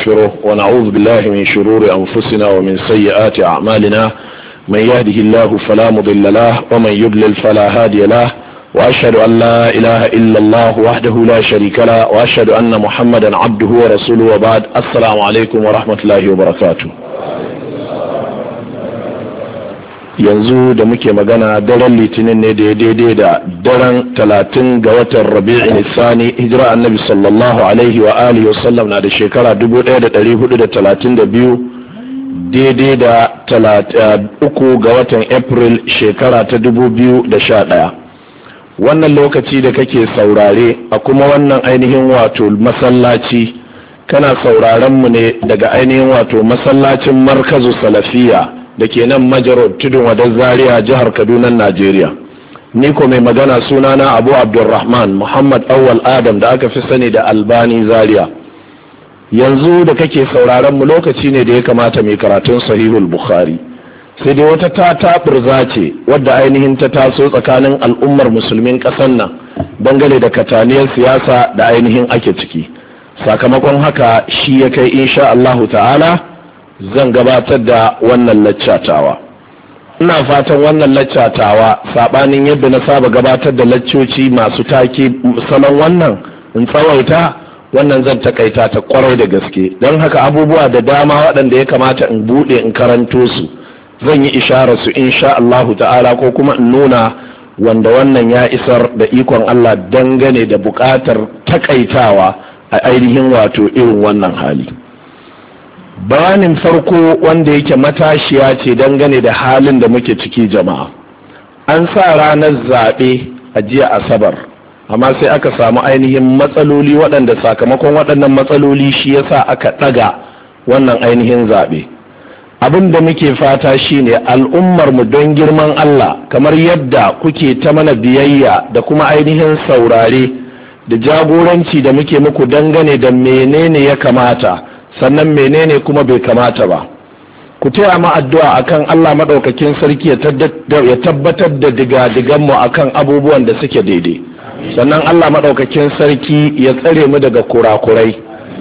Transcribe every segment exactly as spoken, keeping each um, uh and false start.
ونستغفره ونعوذ بالله من شرور أنفسنا ومن سيئات أعمالنا من يهده الله فلا مضل له ومن يضلل فلا هادي له وأشهد أن لا إله إلا الله وحده لا شريك له وأشهد أن محمدا عبده ورسوله وبعد. السلام عليكم ورحمة الله وبركاته. yanzu da muke magana daren litinin ne da daidai da daren talatin ga watan rabi'in sani hijira annabi sallallahu alaihi wa alihi wa sallam na da shekara dubu ɗaya da ɗari hudu da talatin da biyu daidai da uku ga watan april shekara ta dubu biyu da sha ɗaya. wannan lokaci da kake saurare a kuma wannan ainihin wato masallaci kana sauraren mu ne daga ainihin wato masallacin markazu salafiya da ke nan majarar tudun wadar zaria jihar kaduna najeriya. ni ko mai magana sunana abu abdulrahman muhammad awwal adam da aka fi sani da albani zaria. yanzu da kake sauraron mu lokaci ne da ya kamata mai karatun sahihul bukhari, sai dai wata ta taɓurza ce wadda ainihin ta taso tsakanin al'ummar musulmin ƙasar nan dangane da kataniyar siyasa da ainihin ake ciki. sakamakon haka shi ya kai insha Allahu ta'ala zan gabatar da wannan laccatawa. ina fatan wannan laccatawa sabanin yadda na saba gabatar da laccoci masu take salon wannan in tsawaita, wannan zan takaita ta kwarai da gaske, don haka abubuwa da dama waɗanda ya kamata in buɗe in karanto su zan yi isharar su insha Allahu ta'ala, ko kuma in nuna wanda wannan ya isar da ikon Allah dangane da buƙatar takaitawa a ainihin wato irin wannan hali. bayanin farko wanda yake matashiya ce dangane da halin da muke ciki jama'a. an sa ranar zaɓe a jiya asabar, amma sai aka samu ainihin matsaloli waɗanda sakamakon waɗannan matsaloli shi yasa aka ɗaga wannan ainihin zaɓe. abin da muke fata shine al'ummar mu don girman Allah, kamar yadda kuke ta mana biyayya da kuma ainihin saurare da jagoranci da muke muku dangane da menene ya kamata sannan menene kuma bai kamata ba, ku taya mu addu'a akan Allah madaukakin sarki ya tabbatar da diga-digan mu akan abubuwan da suke daidai, sannan Allah madaukakin sarki ya tsare mu daga kurakurai.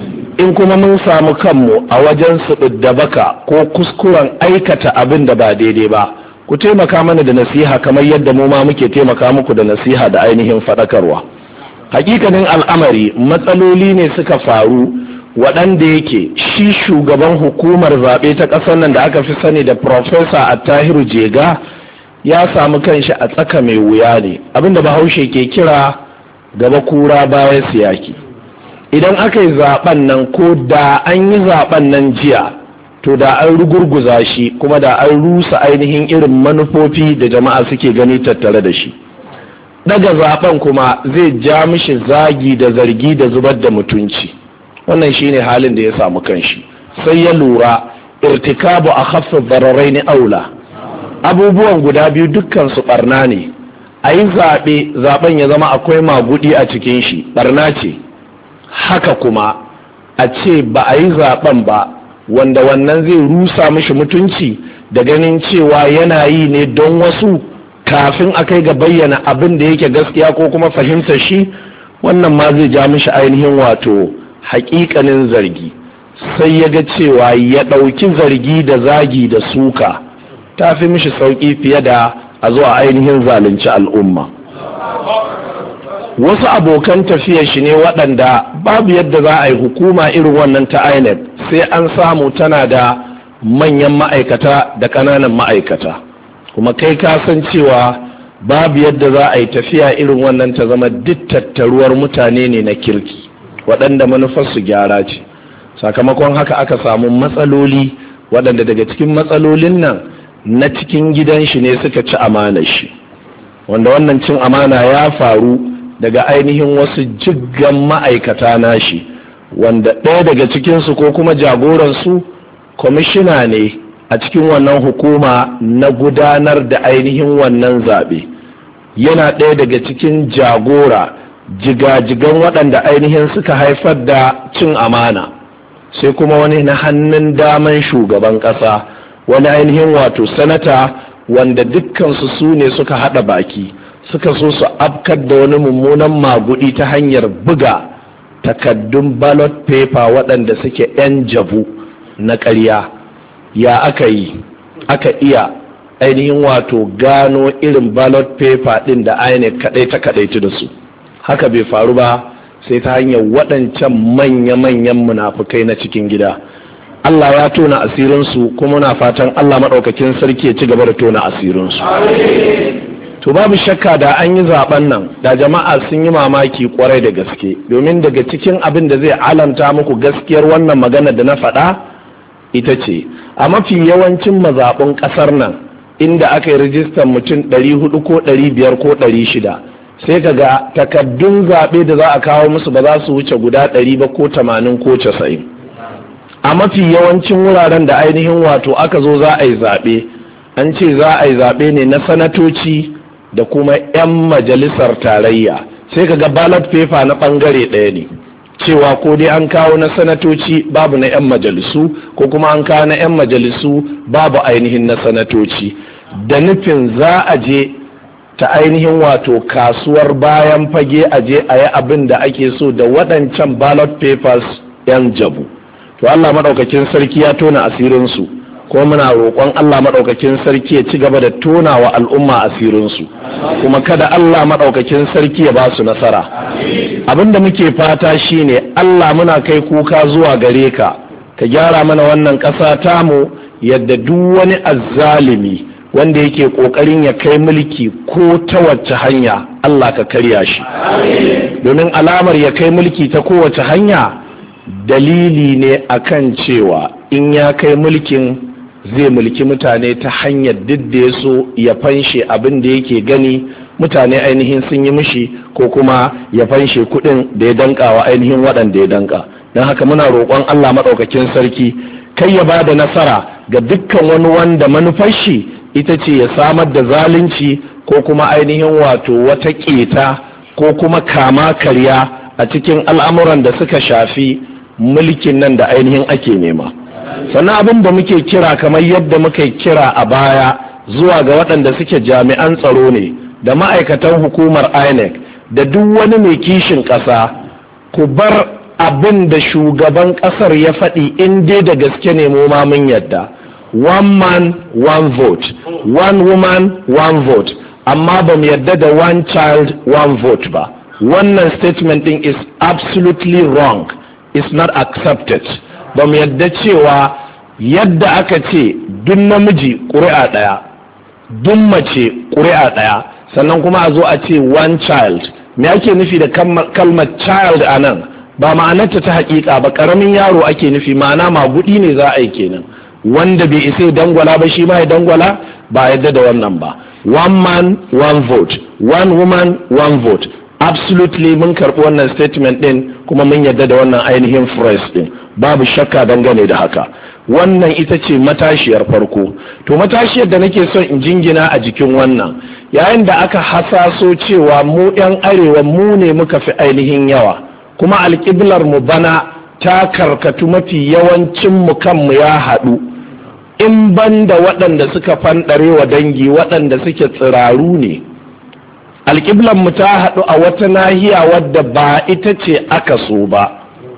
in kuma mun samu kanmu a wajen su da baka ko kuskuren aikata abin da ba daidai ba, ku taimaka mana da nasiha kamar yadda mu ma muke taimaka muku da nasiha da ainihin faɗakarwa. hakikanin al'amari matsaloli ne suka faru waɗanda yake shi shugaban hukumar zaɓe ta ƙasar nan da aka fi sani da Profesa Attahiru Jega ya samu kanshi a tsaka mai wuya ne, abinda bahaushe ke kira gaba kura baya siyaki. idan aka yi zaɓen nan ko da an yi zaɓen nan jiya to da an rugurguza shi, kuma da an rusa ainihin irin manufofi da jama'a suke gani tattare da shi. daga zaɓen kuma zai ja mishi zagi da zargi da zubar da mutunci. wannan shine halin da ya samu kanshi. sai ya lura irtikabu a khaffa dararai ni aula, abubuwan guda biyu dukkan su barna ne. a yi zaɓe zaɓen ya zama akwai magudi a cikin shi barna ce, haka kuma a ce ba a yi zaɓen ba wanda wannan zai rusa mishi mutunci da ganin cewa yana yi ne don wasu kafin a kai ga bayyana abin da yake gaskiya ko kuma fahimtar shi, wannan ma zai ja mishi ainihin wato hakikanin zargi. sai ya ga cewa ya ɗauki zargi da zagi da suka ta fi mishi sauƙi fiye da a zuwa ainihin zalunci al'umma. wasu abokan tafiyar shi ne waɗanda babu yadda za a yi hukuma irin wannan ta I N E C sai an samu tana da manyan ma'aikata da ƙananan ma'aikata, kuma kai ka san cewa babu yadda za a yi tafiya irin wannan ta zama duk tattaruwar mutane ne na kirki waɗanda manufarsu gyara ce. sakamakon haka aka samu matsaloli waɗanda daga cikin matsalolin nan na cikin gidan shi ne suka ci amanar shi, wanda wannan cin amana ya faru daga ainihin wasu jiggan ma'aikata nashi, wanda ɗaya daga cikinsu ko kuma jagoransu kwamishina ne a cikin wannan hukuma na gudanar da ainihin wannan zaɓe. yana ɗaya daga cikin jagora jigajigan waɗanda ainihin suka haifar da cin amana. sai kuma wani na hannun daman shugaban ƙasa, wani ainihin wato sanata, wanda dukkansu su ne suka haɗa baki suka so su afkar da wani mummunan magudi ta hanyar buga takaddun ballot paper waɗanda suke 'yan jabu na ƙarya. Ya aka yi aka iya ainihin wato gano irin ballot paper ɗin da I N E C kaɗai ta kaɗaitu da su? Haka bai faru ba sai ta hanyar waɗancan manya-manyan munafukai na cikin gida. Allah ya tona asirinsu kuma na fatan Allah maɗaukakin sarki ya ci gaba da tona asirinsu. To babu shakka da an yi zaben nan da jama'a sun yi mamaki kwarai da gaske, domin daga cikin abin da zai alanta muku gaskiyar wannan magana da na faɗa ita ce a mafi yawancin mazaɓun ƙasar nan inda aka yi rijistar mutum ɗari hudu ko ɗari biyar ko ɗari shida, sai ka ga takaddun zaɓe da za a kawo musu ba za su wuce guda ɗari ba ko tamanin ko casa'in. A mafi yawancin wuraren da ainihin wato aka zo za a yi zaɓe, an ce za a yi zaɓe ne na sanatoci da kuma 'yan majalisar tarayya, sai ka ga ballot paper na ɓangare ɗaya ne, cewa ko dai an kawo na sanatoci babu na 'yan majalisu, ko kuma an kawo na 'yan majalisu babu ainihin na sanatoci, da nufin za a je ta ainihin wato kasuwar bayan fage a je a yi abin da ake so da waɗancan ballot papers 'yan jabu. To Allah maɗaukakin sarki ya tona asirinsu, ko muna roƙon Allah maɗaukakin sarki ya ci gaba da tona wa al'umma asirinsu, kuma kada Allah maɗaukakin sarki ya ba su nasara. Abin da muke fata shine Allah muna kai kuka zuwa gare ka, ka gyara mana wannan ƙasa tamu yadda duk wani azzalimi wanda yake ƙoƙarin ya kai mulki ko ta wacce hanya Allah ka karya shi. Domin alamar ya kai mulki ta kowace hanya dalili ne akan cewa in ya kai mulkin zai mulki mutane ta hanyar duk da ya so ya fanshe abin da yake gani mutane ainihin sun yi mishi, ko kuma ya fanshe kuɗin da ya danka wa ainihin waɗanda ya danka. Don haka muna roƙon Allah maɗaukakin sarki kai ya ba da nasara ga dukkan wani wanda manufar shi ita ce ya samar da zalunci ko kuma ainihin wato wata ƙeta ko kuma kama karya a cikin al'amuran da suka shafi mulkin nan da ainihin ake nema. Sannan abin da muke kira, kamar yadda muka kira a baya, zuwa ga waɗanda suke jami'an tsaro ne da ma'aikatan hukumar I N E C da duk wani mai kishin ƙasa, ku bar abin da shugaban ƙasar ya faɗi in dai da gaske ne mu ma mun yadda. One man, one vote, one woman, one vote, amma ba mu yadda da one child, one vote ba. Wannan statement ɗin is absolutely wrong, is not accepted. Ba mu yadda cewa yadda aka ce duk namiji ƙuri'a ɗaya, duk mace ƙuri'a ɗaya, sannan kuma a zo a ce one child. Me ake nufi da kalmar child a nan? Ba ma'anarta ta haƙiƙa ba, ƙaramin yaro ake nufi, ma'ana magudi ne za a yi kenan. Wanda bai isa ya dangwala ba shi ma ya dangwala, ba yadda da wannan ba. One man, one vote, one woman, one vote. Absolutely mun karɓi wannan statement ɗin kuma mun yadda da wannan ainihin phrase ɗin, babu shakka dangane da haka. Wannan ita ce matashiyar farko. To matashiyar da nake son in jingina a jikin wannan, yayin da aka hasaso cewa mu 'yan arewa mu ne muka fi ainihin yawa, kuma alƙiblar mu bana ta karkatu mafi yawancin mu kanmu ya haɗu, in ban da waɗanda suka fanɗare wa dangi waɗanda suke tsiraru ne. Alƙiblar mu ta haɗu a wata nahiya wadda ba ita ce aka so ba.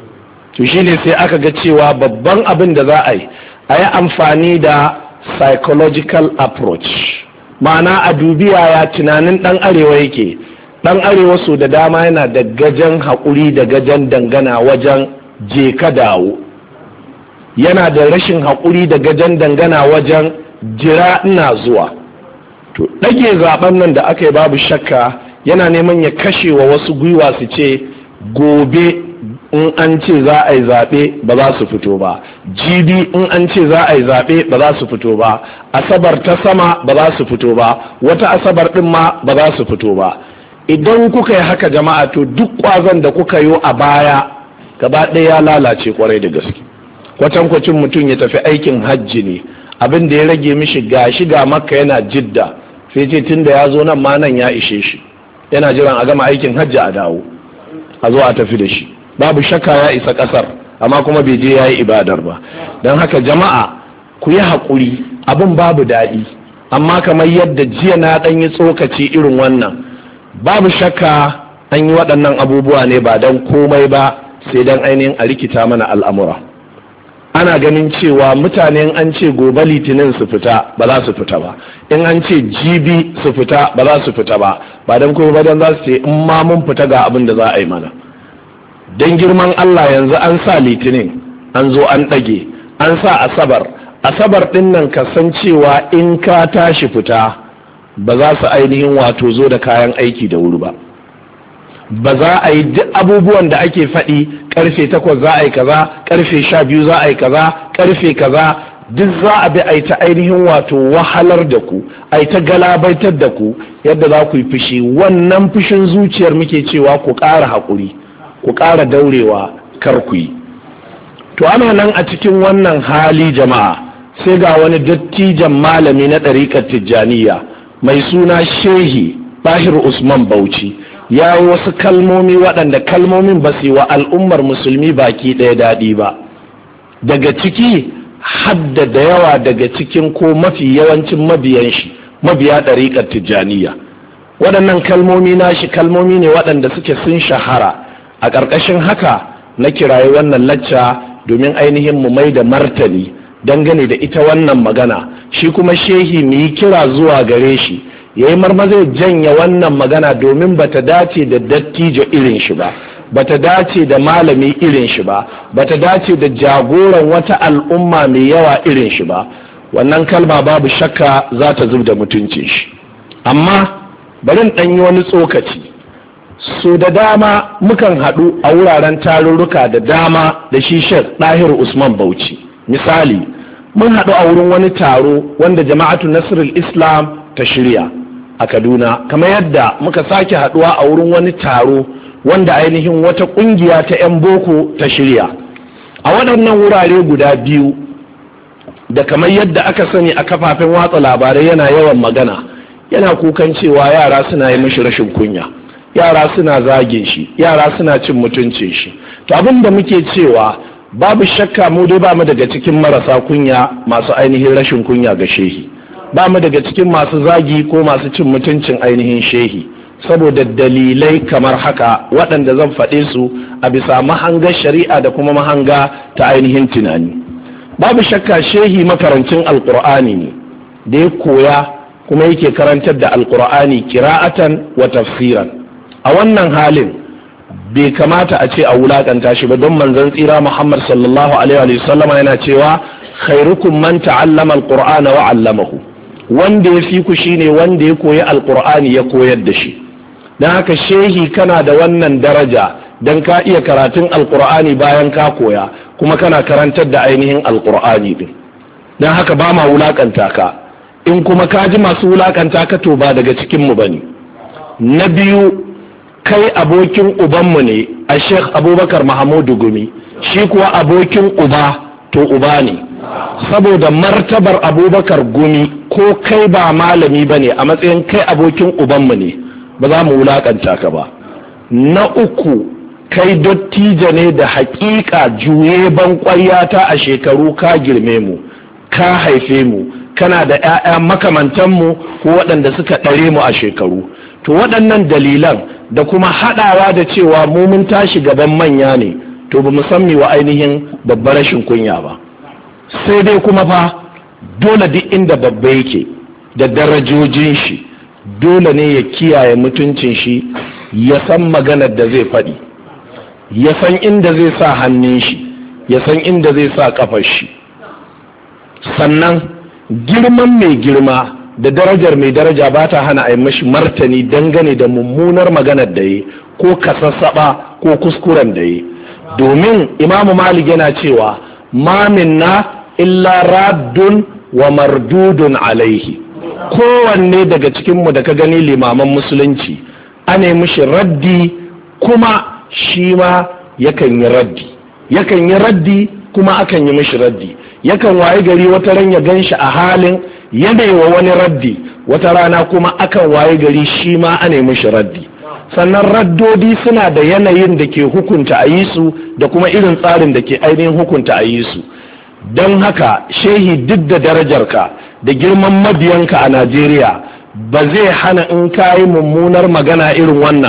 To shine sai aka ga cewa babban abin da za a yi a yi amfani da psychological approach, ma'ana a dubi yaya tunanin ɗan arewa yake. Ɗan arewa so da dama yana da gajen haƙuri da gajen dangana wajen je ka dawo, yana da rashin haƙuri da gajen dangana wajen jira ina zuwa. To ɗage zaben nan da aka yi babu shakka yana neman ya kashe wa wasu gwiwa su ce gobe in an ce za a yi zaɓe ba za su fito ba, jibi in an ce za a yi zaɓe ba za su fito ba, asabar ta sama ba za su fito ba, wata asabar ɗin ma ba za su fito ba. Idan kuka yi haka jama'a, to duk ƙwazon da kuka yi a baya gaba ɗaya ya lalace kwarai da gaske. Kwatankwacin mutum ya tafi aikin hajji ne, abin da ya rage mishi ga shiga makka yana jidda, sai ce tun da ya zo nan ma nan ya ishe shi, yana jiran a gama aikin hajji a dawo a zo a tafi da shi. Babu shakka ya isa ƙasar, amma kuma bai je ya yi ibadar ba. Don haka jama'a ku yi haƙuri, abin babu daɗi, amma kamar yadda jiya na ɗan yi tsokaci irin wannan, babu shakka an yi waɗannan abubuwa ne ba don komai ba sai dan ainihin a rikita mana al'amura. Ana ganin cewa mutane an ce gobe litinin su fita ba za su fita ba, in an ce jibi su fita ba za su fita ba, ba don kuma ba don za su ce in ma mun fita ga abin da za a yi mana. Don girman Allah yanzu an sa litinin an zo an ɗage, an sa asabar, asabar ɗin nan ka san cewa in ka tashi fita ba za su ainihin wato zo da kayan aiki da wuri ba. Ba za a yi duk abubuwan da ake faɗi karfe takwas za a yi kaza, karfe sha biyu za a yi kaza, karfe kaza, duk za a bi a yi ta ainihin wato wahalar da ku, a yi ta galabaitar da ku yadda za ku yi fushi. Wannan fushin zuciyar muke cewa ku ƙara haƙuri, ku ƙara daurewa, kar ku yi. To ana nan a cikin wannan hali jama'a, sai ga wani dattijan malami na ɗariƙar Tijjaniya mai suna Shehi Tahir Usman Bauchi ya yi wasu kalmomi waɗanda kalmomin ba su yi wa al'ummar musulmi baki ɗaya daɗi ba. Daga ciki hadda da yawa daga cikin ko mafi yawancin mabiyan shi mabiya ɗariƙar Tijjaniya. Waɗannan kalmomi nashi kalmomi ne waɗanda suke sun shahara. A ƙarƙashin haka na kirayi wannan lacca domin ainihin mu mai da martani dangane da ita wannan magana, shi kuma shehi mu yi kira zuwa gare shi ya yi marmazai janya wannan magana domin bata dace da dattijo irin shi ba, bata dace da malami irin shi ba, bata dace da jagoran wata al'umma mai yawa irin shi ba. Wannan kalma babu shakka za ta zub da mutuncin shi. Amma bari in ɗanyi wani tsokaci. So da dama mukan haɗu a wuraren tarurruka da dama da shi Sheikh Tahir Usman Bauchi. Misali, mun haɗu a wurin wani taro wanda Jama'atu Nasrul Islam ta shirya a Kaduna, kamar yadda muka sake haɗuwa a wurin wani taro wanda ainihin wata ƙungiya ta 'yan boko ta shirya. A waɗannan wurare guda biyu da kamar yadda aka sani a kafafen watsa labarai yana yawan magana, yana kukan cewa yara suna yi mishi rashin kunya, yara suna zagin shi, yara suna cin mutuncin shi. To abin da muke cewa babu shakka mu dai ba mu daga cikin marasa kunya masu ainihin rashin kunya ga shehi, ba mu daga cikin masu zagi ko masu cin mutuncin ainihin shehi, saboda dalilai kamar haka waɗanda zan faɗe su a bisa mahangar shari'a da kuma mahanga ta ainihin tunani. Babu shakka shehi makarancin alkur'ani ne da ya koya kuma yake karantar da alkur'ani kira'atan wa tafsiran. A wannan halin bai kamata a ce a wulakanta shi ba, don manzon tsira Muhammad sallallahu alaihi wa sallama yana cewa khairukum man ta'allama alqur'ana wa 'allamahu. Wanda ya fi ku shine wanda ya koyi alqur'ani ya koyar da shi. Dan haka shehi kana da wannan daraja dan ka iya karatun alqur'ani bayan ka koya kuma kana karantar da ainihin alqur'ani din. Dan haka ba ma wulakanta ka. In kuma ka ji masu wulakanta ka to ba daga cikin mu bane. Na biyu, kai abokin ubanmu ne a Sheikh Abubakar Mahamudu Gumi, shi kuwa abokin uba to uba ne. Saboda martabar Abubakar Gumi, ko kai ba malami ba ne, a matsayin kai abokin ubanmu ne, ba za mu wulakanta ka ba. Na uku, kai dottijo ne da hakika juye ban ƙwaryata a shekaru, ka girme mu, ka haife mu, kana da 'ya'ya makamantanmu ko waɗanda suka ɗare mu a shekaru. To waɗannan dalilan da kuma haɗawa da cewa mu mun tashi gaban manya ne, to ba mu san wa ainihin babbar rashin kunya ba. Sai dai kuma fa dole duk inda babba yake da darajojin shi, dole ne ya kiyaye mutuncin shi, ya san maganar da zai faɗi, ya san inda zai sa hannun shi, ya san inda zai sa kafar shi. Sannan girman mai girma da darajar mai daraja ba ta hana a yi mashi martani dangane da mummunar maganar da yi ko kasassaba ko kuskuren da yi. Domin Imamu Malik yana cewa ma minna illa raddun wa mardudun alaihi. Kowanne daga cikinmu da ka gani limaman musulunci ana yi mishi raddi kuma shi ma yakan yi raddi, yakan yi raddi kuma akan yi mishi raddi. Yakan waye gari wata ran ya gan shi a halin yanayi wa wani raddi, wata rana kuma akan waye gari shi ma ana mishi raddi. Sannan raddodi suna da yanayin da ke hukunta a yi su da kuma irin tsarin da ke ainihin hukunta a yi su. Don haka shehi duk da darajarka da girman mabiyanka a Najeriya ba zai hana in ka yi mummunar magana irin wannan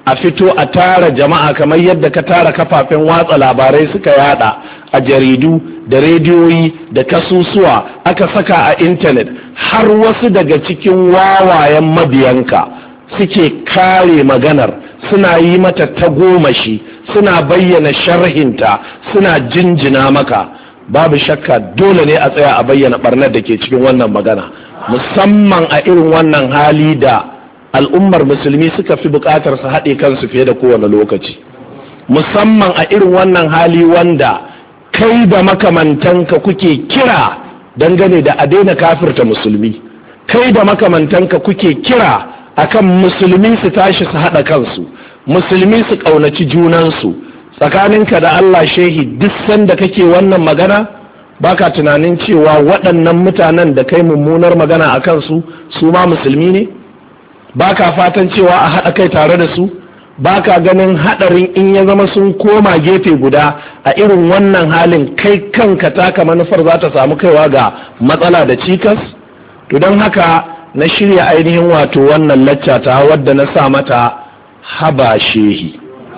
a fito a tara jama'a kamar yadda ka tara kafafen watsa labarai suka yada a jaridu da rediyoyi da kasusuwa aka saka a intanet, har wasu daga cikin wawayen mabiyanka suke kare maganar, suna yi mata tagomashi, suna bayyana sharhinta, suna jinjina maka. Babu shakka dole ne a tsaya a bayyana barnar da ke cikin wannan magana, musamman a irin wannan hali da al'ummar musulmi suka fi bukatar su haɗe kansu fiye da kowane lokaci, musamman a irin wannan hali wanda kai da makamantanka kuke kira dangane da a daina kafirta musulmi, kai da makamantanka kuke kira akan musulmi su tashi su haɗa kansu, musulmi su ƙaunaci junansu. Tsakaninka da Allah shehi, duk sanda kake wannan magana baka tunanin cewa waɗannan mutanen da kai mummunar magana a kansu su ma musulmi ne? Baka fatan cewa a haɗa kai tare da su? Baka ganin haɗarin in ya zama sun koma gefe guda a irin wannan halin kai kanka taka manufar za ta samu kaiwa ga matsala da cikas? To don haka na shirya ainihin wato wannan lacca ta wadda na sa mata haba shehi.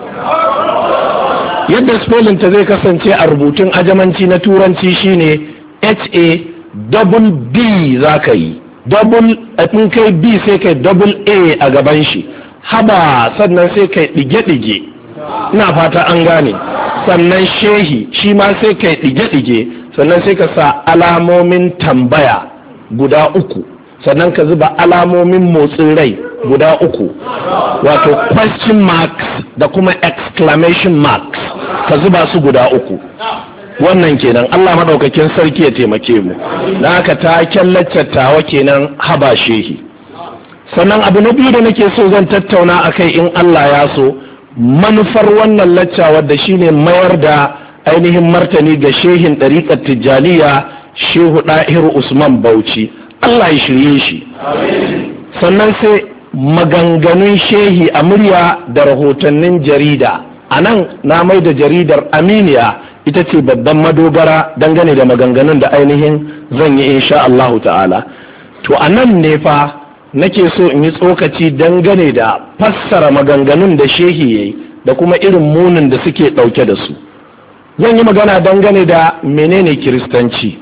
Yadda spelling ta zai kasance a rubutun ajamanci na turanci shine H A double B za ka yi, double in kai B sai kai double A a gaban shi, haba sannan sai kai ɗige-ɗige, ina fata an gane, sannan shehi shi ma sai kai ɗige-ɗige, sannan sai ka sa alamomin tambaya guda uku, sannan ka zuba alamomin motsin rai guda uku, wato question marks da kuma exclamation marks, ka zuba su guda uku. Wannan kenan, Allah madaukakin sarki ya taimake mu. Na haka ta kyallattawa kenan haba shehi. Sannan abu na biyu da nake so zan tattauna akai in Allah ya so, manufar wannan lacca wadda shine mayar da ainihin martani ga shehin ɗariƙar Tijjaniya Shehu Ɗahiru Usman Bauchi. Allah ya shirye shi. Sannan sai maganganun shehi a murya da rahotannin jarida. A nan na mai da jaridar Aminiya ita ce babban madogara dangane da maganganun da ainihin zan yi insha Allahu ta'ala. To a nan ne fa nake so in yi tsokaci dangane da fassara maganganun da shehi yayi da kuma irin munin da suke ɗauke da su. Zan yi magana dangane da menene kiristanci,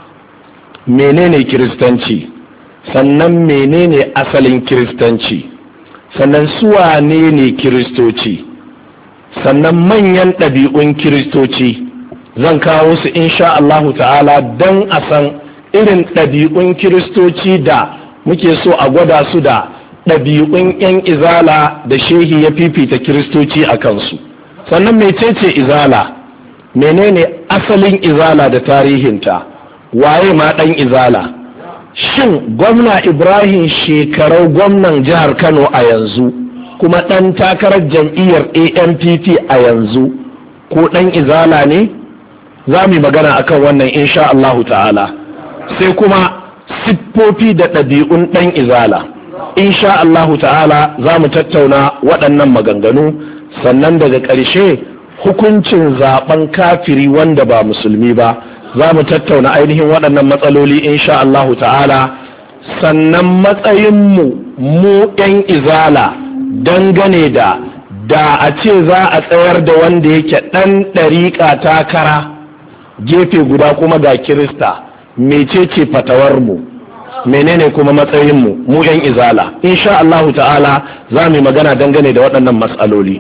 menene kiristanci, sannan menene asalin kiristanci, sannan suwa ne ne kiristoci, sannan manyan ɗabi'un kiristoci. Zan kawo su insha Allahu ta'ala don a san irin ɗabi'un kiristoci da muke so a gwada su da ɗabi'un 'yan izala da shehi ya fifita kiristoci a kansu. Sannan mecece izala, menene asalin izala da tarihinta, waye ma ɗan izala, shin gwamna Ibrahim Shekarau gwamnan jihar Kano a yanzu kuma ɗan takarar jam'iyyar A N P P a yanzu ko ɗan izala ne? Za mu yi magana akan wannan insha Allahu ta'ala. Sai kuma siffofi da ɗabi'un ɗan izala, insha Allahu ta'ala za mu tattauna waɗannan maganganu. Sannan daga ƙarshe hukuncin zaben kafiri wanda ba musulmi ba, za mu tattauna ainihin waɗannan matsaloli insha Allahu ta'ala. Sannan matsayinmu mu ɗan izala dangane da da a ce za a tsayar da wanda yake ɗan ɗariƙa takara gefe guda kuma ga kirista, mecece fatawarmu, menene kuma matsayinmu mu yan izala. Insha Allahu ta'ala za mu yi magana dangane da waɗannan matsaloli.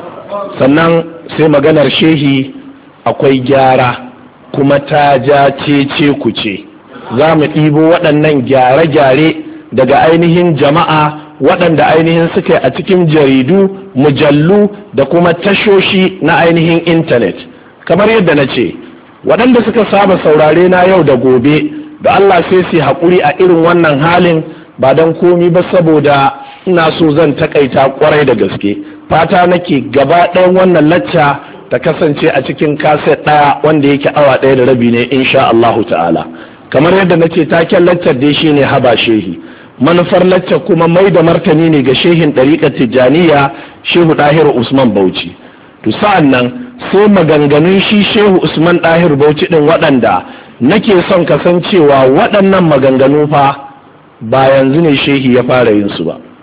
Sannan sai maganar shehi akwai gyara kuma ta ja cece kuce. Za mu ɗibo waɗannan gyare-gyare daga ainihin jama'a waɗanda ainihin suka yi a cikin jaridu, mujallu da kuma tashoshi na ainihin intanet. Kamar yadda na ce, waɗanda suka saba saurare na yau da gobe da Allah sai su haƙuri a irin wannan halin, ba don komi ba saboda ina so zan takaita kwarai da gaske. Fata nake gaba ɗayan wannan lacca ta kasance a cikin kaset ɗaya wanda yake awa ɗaya da rabi ne insha Allahu ta'ala. Kamar yadda nace taken laccar dai shine haba shehi. Manufar laccar kuma mai da martani ne ga shehin ɗariƙar Tijjaniya Shehu Ɗahiru Usman Bauchi. To sa'an nan sai maganganun shi Shehu Usman Ɗahiru Bauchi ɗin waɗanda nake son kasancewa waɗannan maganganu fa ba yanzu ne shehi ya fara yin su ba,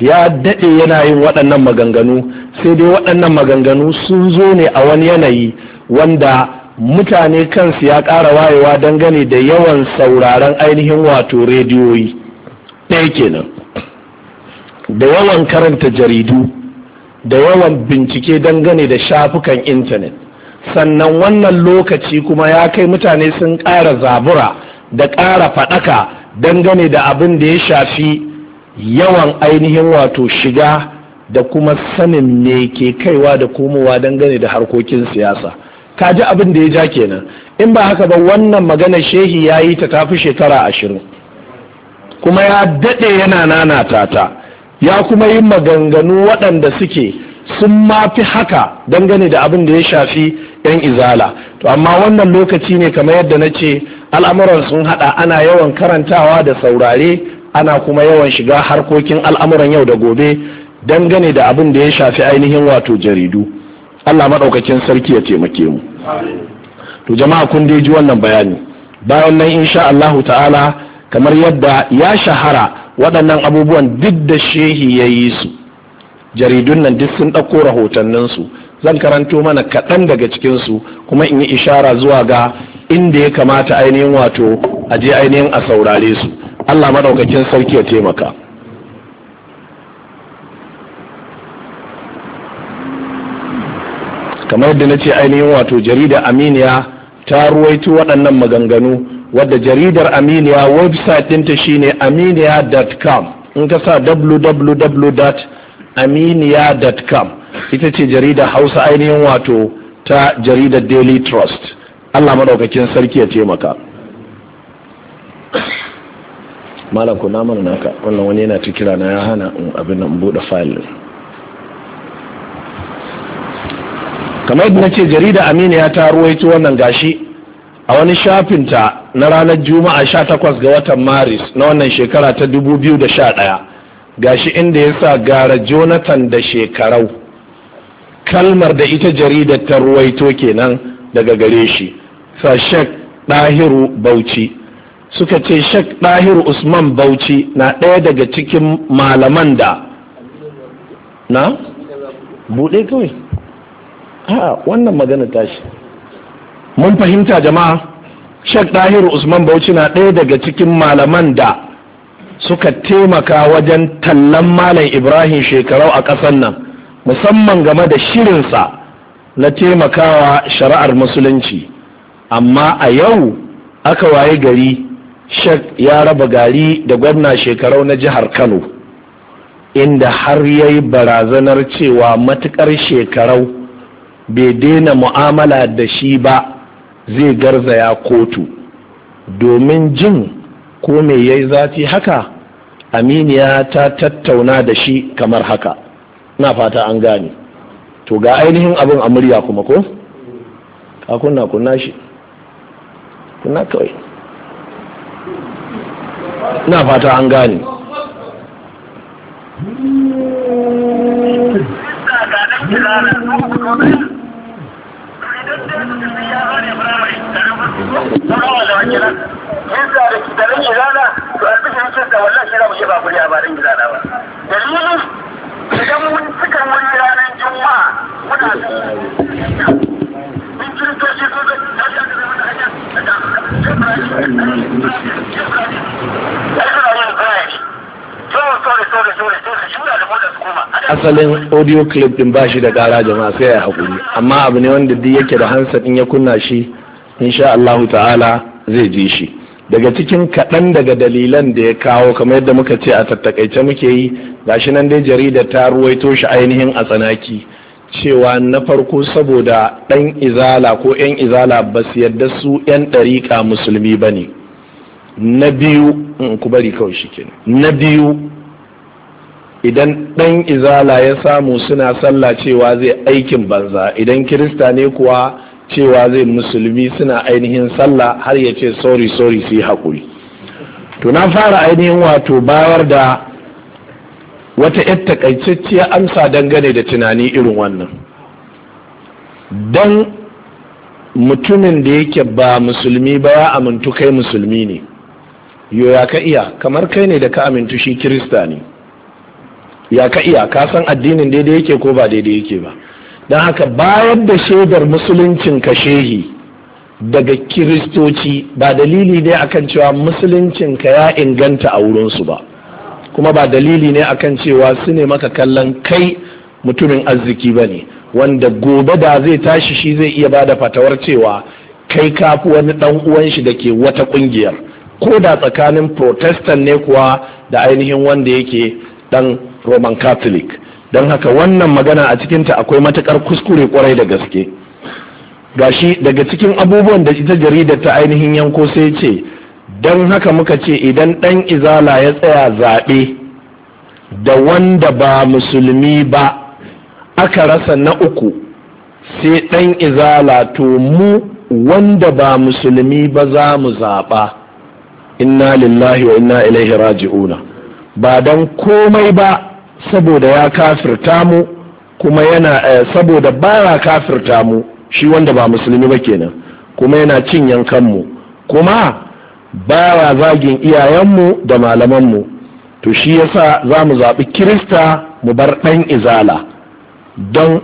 ya daɗe yana yin waɗannan maganganu, sai dai waɗannan maganganu sun zo ne a wani yanayi wanda mutane kansu ya ƙara wayewa dangane da yawan sauraron ainihin wato rediyoyi ɗaya kenan, da yawan karanta jaridu, da yawan bincike dangane da shafukan intanet. Sannan wannan lokaci kuma ya kai mutane sun ƙara zabura da ƙara faɗaka dangane da abin da ya shafi yawan ainihin wato shiga da kuma sanin me ke kaiwa da komowa dangane da harkokin siyasa. Ka ji abin da ya ja kenan. In ba haka ba, wannan magana shehi ya yi ta tafi shekara ashirin kuma ya daɗe yana nanata ta, ya kuma yi maganganu waɗanda suke sun mafi haka dangane da abin da ya shafi 'yan izala. To amma wannan lokaci ne kamar yadda na ce, al'amuran sun hada, ana yawan karantawa da saurare, ana kuma yawan shiga harkokin al'amuran yau da gobe dangane da abin da ya shafi ainihin wato jaridu. Allah maɗaukakin sarki ya taimake mu. To jama'a, kun dai ji wannan bayani. Bayan nan insha Allahu ta'ala, kamar yadda ya shahara, waɗannan abubuwan duk da shehi ya yi su, jaridun nan duk sun ɗauko rahotanninsu. Zan karanto mana kaɗan daga cikinsu kuma in yi ishara zuwa ga inda ya kamata ainihin wato a je ainihin a saurare su. Allah maɗaukakin sarki ya taimaka. Kamar yadda na ce, ainihin wato jaridar Aminiya ta ruwaito waɗannan maganganu, wadda jaridar Aminiya website ɗinta shine aminiya dot com. In ka sa w w w dot aminiya dot com, ita ce jaridar Hausa ainihin wato ta jaridar Daily Trust. Allah madaukakin sarki ya taimaka. Malam ku na mana naka, wannan wani yana tikira na ya hana abin nan bude file. Kamar yadda nace, jaridar Aminiya ta ruwaito wannan gashi a wani shafinta na ranar Juma'a sha takwas ga watan Maris na wannan shekara ta dubu biyu da sha ɗaya. Gashi inda ya sa gara Jonathan da shekarau. Kalmar da ita jaridar ta ruwaito kenan daga gare shi. Sa Sheikh Dahiru Bauchi suka ce Sheikh Dahiru Usman Bauchi na ɗaya daga cikin malaman da na buɗe kawai. A wannan magana tashi mun fahimta jama'a. Sheikh Dahiru Usman Bauchi na ɗaya daga cikin malaman da suka taimaka wajen tallan Malam Ibrahim Shekarau a ƙasar nan, musamman game da shirinsa na taimakawa shari'ar musulunci. Amma a yau aka waye gari, Sheikh ya raba gari da gwamna Shekarau na jihar Kano, inda har ya yi barazanar cewa matukar Shekarau bai daina mu'amala da shi ba zai garzaya kotu. Domin jin ko me yayi zafi haka, Aminiya ta tattauna da shi kamar haka. Na fata an gane. To ga ainihin abin a murya kuma ko? Ka kunna kunna shi. Kunna kawai. Na fata an gane. Asalin audio clip din ba shi da ƙara jama'a, sai ya haƙuri, amma abu ne wanda duk yake da hansa din ya kunna shi, insha Allahu ta'ala zai ji shi. Daga cikin kaɗan daga dalilan da ya kawo, kamar yadda muka ce a tattakaice muke yi, gashi nan dai jarida ta ruwaito shi ainihin a tsanaki, cewa na farko saboda ɗan izala ko 'yan izala ba su yadda su 'yan ɗariƙa musulmi ba ne. Na biyu, ku bari kawai shi kenan. Na biyu, idan ɗan izala ya samu suna sallah cewa zai aikin banza, idan kirista ne kuwa cewa zai musulmi suna ainihin sallah, har ya ce sorry sorry su yi haƙuri. To na fara ainihin wato bayar da wata yar takaitacciyar amsa dangane da tunani irin wannan. Dan mutumin da yake ba musulmi ba ya amintu kai musulmi ne, yoya ka iya, kamar kai ne da ka amintu shi kirista ne. ya ka iya ka san addinin daidai yake ko ba daidai yake ba. don haka bayar da shaidar musuluncin ka shehi daga kiristoci ba dalili ne akan cewa musuluncin ka ya inganta a wurinsu ba, kuma ba dalili ne akan cewa su ne maka kallon kai mutumin arziki ba ne, wanda gobe da zai tashi shi zai iya bada fatawar cewa kai kafi wani dan uwan shi da ke wata kungiyar, ko da tsakanin protestant ne kuwa da ainihin wanda yake dan roman catholic. don haka wannan magana a cikinta akwai matukar kuskure kwarai da gaske. gashi daga cikin abubuwan da ita jaridar ta ainihin yanko sai ce, don haka muka ce idan dan izala ya tsaya zaɓe da wanda ba musulmi ba aka rasa na uku sai dan izala, to mu wanda ba musulmi ba za mu zaɓa. inna lillahi wa inna ilaihi raji'una. ba don komai ba saboda ya kafirta mu, kuma yana eh, saboda baya kafirta mu shi wanda ba musulmi ba kenan, kuma yana cin yankan mu, kuma baya zagin iyayenmu da malamanmu, to shi yasa za mu zaɓi kirista mu bar ɗan izala don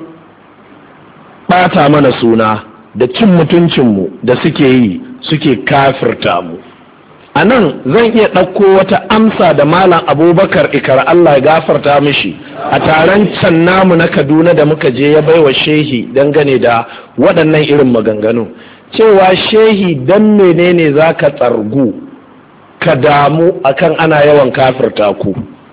ɓata mana suna da cin mutuncinmu da suke yi, suke kafirta mu. a nan zan iya ɗauko wata amsa da malam abubakar ikar Allah ya gafarta mishi a taron can namu na Kaduna da muka je ya baiwa shehi dangane da waɗannan irin maganganu, cewa shehi dan menene za ka tsargu ka damu akan ana yawan kafirta ku.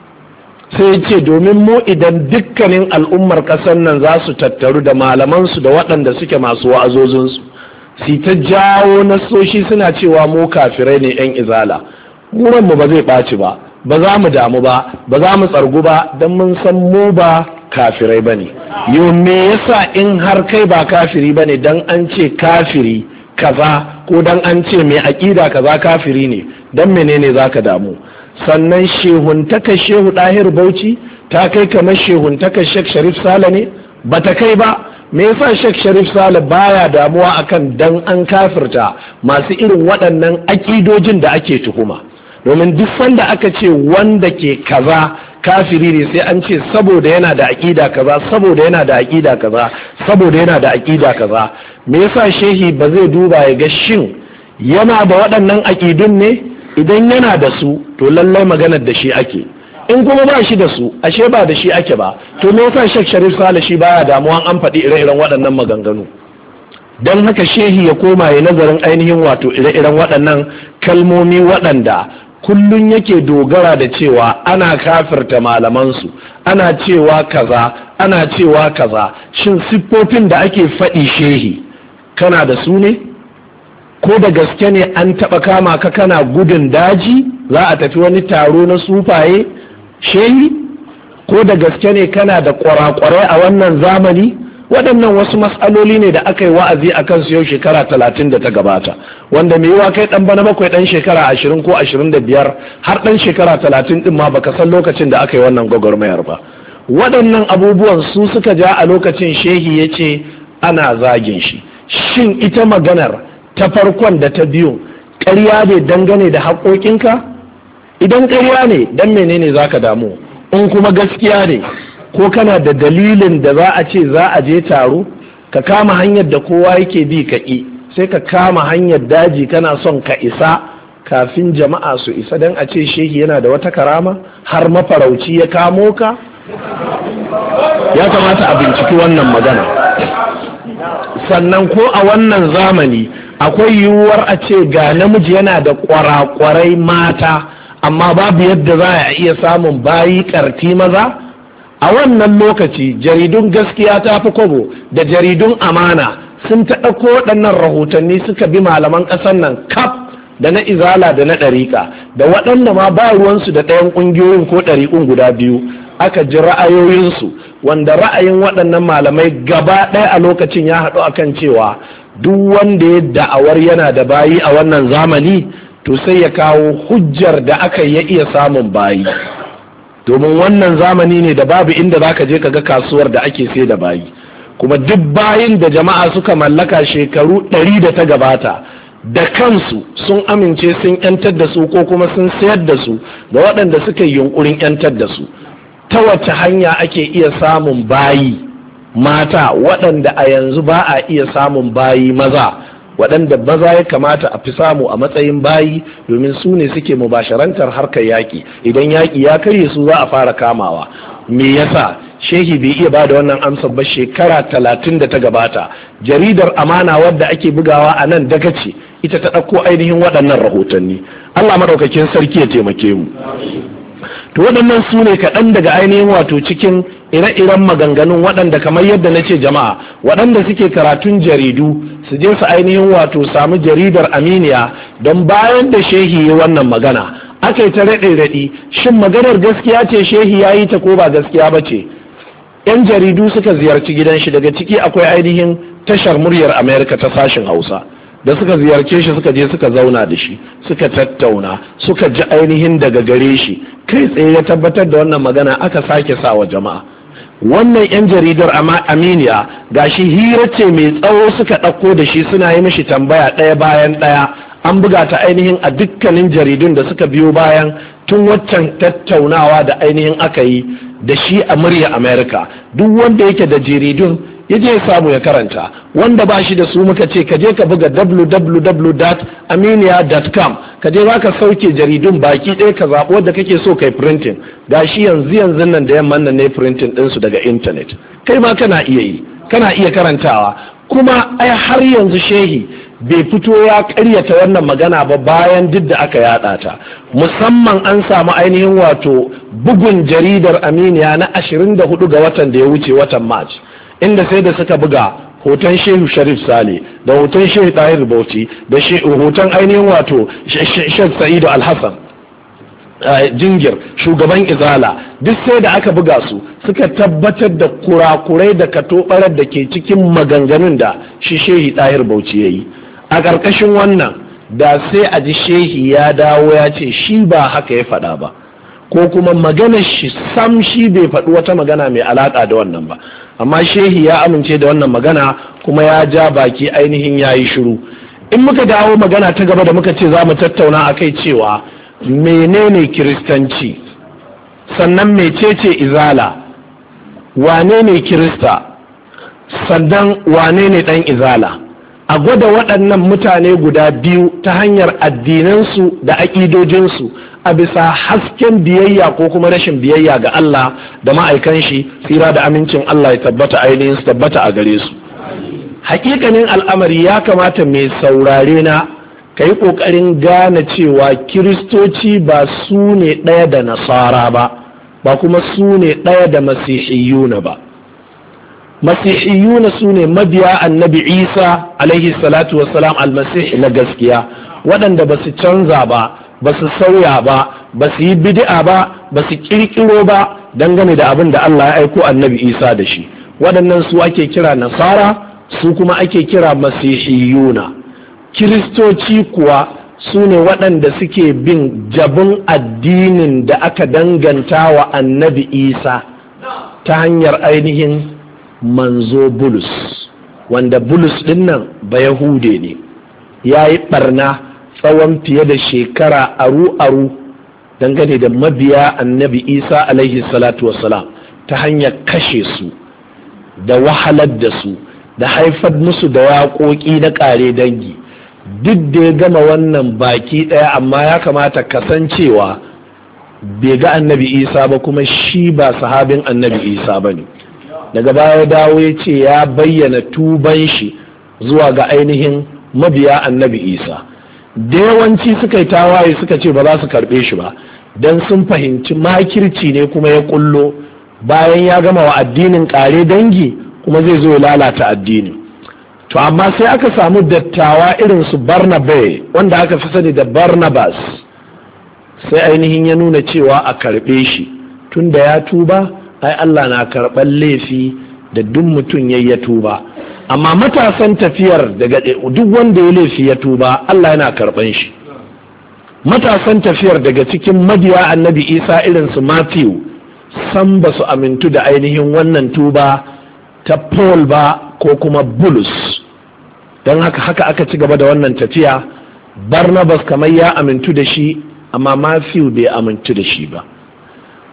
sai ce domin mu idan dukkanin al'ummar ƙasar nan za su tattaru da malamansu da waɗanda suke masu wa'azozinsu si ta jawo nasoshi suna cewa mu kafirai ne yan izala, mu ba zai ɓaci ba, ba za mu damu ba, ba za mu tsargu ba, don mun san mu ba kafirai ba ne. yau me yasa in har kai ba kafiri ba ne don an ce kafiri kaza ko don an ce mai aƙida kaza kafiri ne, don menene za ka damu? sannan shehuntaka shehu ɗahir bauchi ta kai kamar shehuntaka shek sharif sale ne? ba ta kai ba. me yasa Sheikh Sharif Sale baya damuwa akan dan an kafirta masu irin waɗannan akidojin da ake tuhuma? domin duk sanda aka ce wanda ke kaza kafiri ne sai an ce saboda yana da akida kaza, saboda yana da akida kaza, saboda yana da akida kaza. me yasa shehi ba zai duba ya ga shin yana da waɗannan akidun ne? idan yana da su to lallai maganar da shi ake, in kuma ba shi da su ashe ba da shi ake ba, to me yasa Sheikh Sharif Sale shi baya damuwan an faɗi ire-iren waɗannan maganganu? don haka shehi ya koma ya nazarin ainihin wato ire-iren waɗannan kalmomi waɗanda kullun yake dogara da cewa ana kafirta malamansu, ana cewa kaza, ana cewa kaza. shin siffofin da ake faɗi shehi kana da su ne? ko da gaske ne an taɓa kama ka kana gudun daji za a tafi wani taro na sufaye shehi? ko da gaske ne kana da kwarakwarai a wannan zamani? waɗannan wasu matsaloli ne da aka yi wa'azi a kansu yau shekara talatin da ta gabata, wanda mai yiwa kai ɗan bana bakwai ɗan shekara ashirin ko ashirin da biyar har ɗan shekara talatin ɗin ma baka san lokacin da aka yi wannan gwagwarmayar ba. waɗannan abubuwan su suka ja a lokacin shehi ya ce ana zagin shi. shin ita maganar ta farkon da ta biyun ƙarya ne dangane da haƙoƙinka? idan ƙarya ne dan menene za ka damu? in kuma gaskiya ne ko kana da dalilin da za a ce za a je taro ka kama hanyar da kowa yake bi ka ƙi, sai ka kama hanyar daji kana son ka isa kafin jama'a su isa don a ce shehi yana da wata karama har mafarauci ya kamo ka? ya kamata a binciki wannan magana. sannan ko a wannan zamani akwai yiwuwar a ce ga namiji yana da kwarakwarai mata amma babu yadda za a iya samun bayi karti maza? a wannan lokaci jaridun gaskiya ta fi kwabo da jaridun amana sun ta ɗauko waɗannan rahotanni suka bi malaman ƙasar nan kaf, da na izala da na ɗariƙa da waɗanda ma ba ruwansu da ɗayan ƙungiyoyin ko ɗariƙun guda biyu, aka ji ra'ayoyinsu wanda ra'ayin waɗannan malamai gaba ɗaya a lokacin ya haɗu akan cewa duk wanda ya da'awar yana da bayi a wannan zamani to sai ya kawo hujjar da aka ya iya samun bayi, domin wannan zamani ne da babu inda zaka je ka ga kasuwar da ake sai da bayi. kuma duk bayin da jama'a suka mallaka shekaru ɗari da ta gabata da kansu sun amince sun yantar da su ko kuma sun sayar da su ga waɗanda suka yi yunkurin yantar da su. ta wace hanya ake iya samun bayi mata waɗanda a yanzu ba a iya samun bayi maza, waɗanda maza ya kamata a fi samu a matsayin bayi domin su ne suke mubasharantar harkar yaƙi. Idan yaƙi ya karye su za a fara kamawa. Me yasa shehi bai iya ba da wannan amsar ba? Shekara talatin da ta gabata jaridar Amana wadda ake bugawa a nan daga ce ita ta ɗauko ainihin waɗannan rahotanni. Allah maɗaukakin sarki ya taimake mu. To waɗannan su ne kaɗan daga ainihin wato cikin ire-iren maganganun waɗanda kamar yadda na ce jama'a waɗanda suke karatun jaridu su je su ainihin wato samu jaridar Aminiya, don bayan da shehi ya wannan magana aka yi ta raɗe-raɗi shin maganar gaskiya ce shehi ya yi ta ko ba gaskiya ba ce. Yan jaridu suka ziyarci gidan shi, daga ciki akwai ainihin tashar muryar Amerika ta sashin Hausa, da suka ziyarce shi suka je suka zauna da shi suka tattauna suka ji ainihin daga gare shi kai tsaye ya tabbatar da wannan magana aka sake sa wa jama'a. Wannan yan jaridar Aminiya gashi hira ce mai tsawo suka ɗauko da shi suna yi mishi tambaya ɗaya bayan ɗaya, an buga ta ainihin a dukkanin jaridun da suka biyo bayan tun waccan tattaunawa da ainihin aka yi da shi a murya Amerika. Duk wanda yake da jaridun ya je ya samu ya karanta, wanda ba shi da su muka ce ka je ka buga w w w dot aminiya dot com ka je za ka sauke jaridun baki ɗaya ka zaɓi wadda kake so kai printing. Ga shi yanzu yanzu nan da yamman nan ne printing ɗinsu daga intanet, kai ma kana iya yi, kana iya karantawa. Kuma ai har yanzu shehi bai fito ya karyata wannan magana ba bayan duk da aka yada ta, musamman an samu ainihin wato bugun jaridar Aminiya na ashirin da hudu ga watan da ya wuce, watan March, inda sai da suka buga hoton Shehu Sharif Sale da hoton Shehu Tahir Bauchi da hoton ainihin wato Sheikh Sa'idu Alhassan Jingir, shugaban Izala, duk sai da aka buga su suka tabbatar da kurakurai da katobarar da ke cikin maganganun da shi Shehu Tahir Bauchi yayi. A ƙarƙashin wannan da sai a ji shehi ya dawo ya ce shi ba haka ya faɗa ba, ko kuma maganar shi sam shi bai faɗi wata magana mai alaƙa da wannan ba, amma shehi ya amince da wannan magana kuma ya ja baki ainihin ya yi shiru. In muka dawo magana ta gaba da muka ce za mu tattauna a kai cewa menene kiristanci, sannan mecece izala, wane ne kirista, sannan wane ne ɗan izala, a gwada waɗannan mutane guda biyu ta hanyar addinansu da aƙidojinsu a bisa hasken biyayya ko kuma rashin biyayya ga Allah da ma'aikan shi, tsira da amincin Allah ya tabbata ainihin su tabbata a gare su. Hakikanin al'amari ya kamata mai saurare na ka yi ƙoƙarin gane cewa kiristoci ba su ne ɗaya da nasara ba, ba kuma su ne ɗaya da masihiyuna ba. Masihiyuna su ne mabiya annabi Isa alaihi salatu wassalam almasih na gaskiya, waɗanda ba su canza ba, ba su sauya ba, ba su yi bid'a ba, ba su ƙirƙiro ba dangane da abin da Allah ya aiko annabi Isa da shi. Waɗannan su ake kira nasara, su kuma ake kira masihiyuna. Kiristoci kuwa su ne waɗanda suke bin jabin addinin da aka danganta wa annabi Isa ta hanyar ainihin manzo Bulus, wanda Bulus ɗin nan ba Yahude ne, ya yi ɓarna tsawon fiye da shekara aru-aru dangane da mabiya annabi Isa alaihi salatu wassalam ta hanyar kashe su da wahalar da su da haifar musu da waƙoƙi na ƙare dangi. Duk da ya gama wannan baki ɗaya, amma ya kamata kasancewa bai ga annabi Isa ba, kuma shi ba sahabin annabi Isa ba ne. Daga baya dawo ya ce ya bayyana tuban shi zuwa ga ainihin mabiya annabi Isa. Da yawanci suka yi tawaye suka ce ba za su karɓe shi ba, don sun fahimci makirci ne kuma ya kullo bayan ya gama wa addinin ƙare dangi kuma zai zo ya lalata addini. To amma sai aka samu dattawa irin su Barnabas, wanda aka fi sani da Barnabas, sai ainihin ya nuna cewa a karɓe shi tunda ya tuba. Ai Allah na karɓar laifi da duk mutum ya ya tuba, amma matasan tafiyar daga duk wanda ya laifi ya tuba Allah yana karɓan shi. Matasan tafiyar daga cikin mabiya annabi Isa irin su Matthew san ba su amintu da ainihin wannan tuba ta Paul ba ko kuma Bulus, don haka haka aka ci gaba da wannan tafiya. Barnabas kamar ya amintu da shi, amma Matthew bai amintu da shi ba.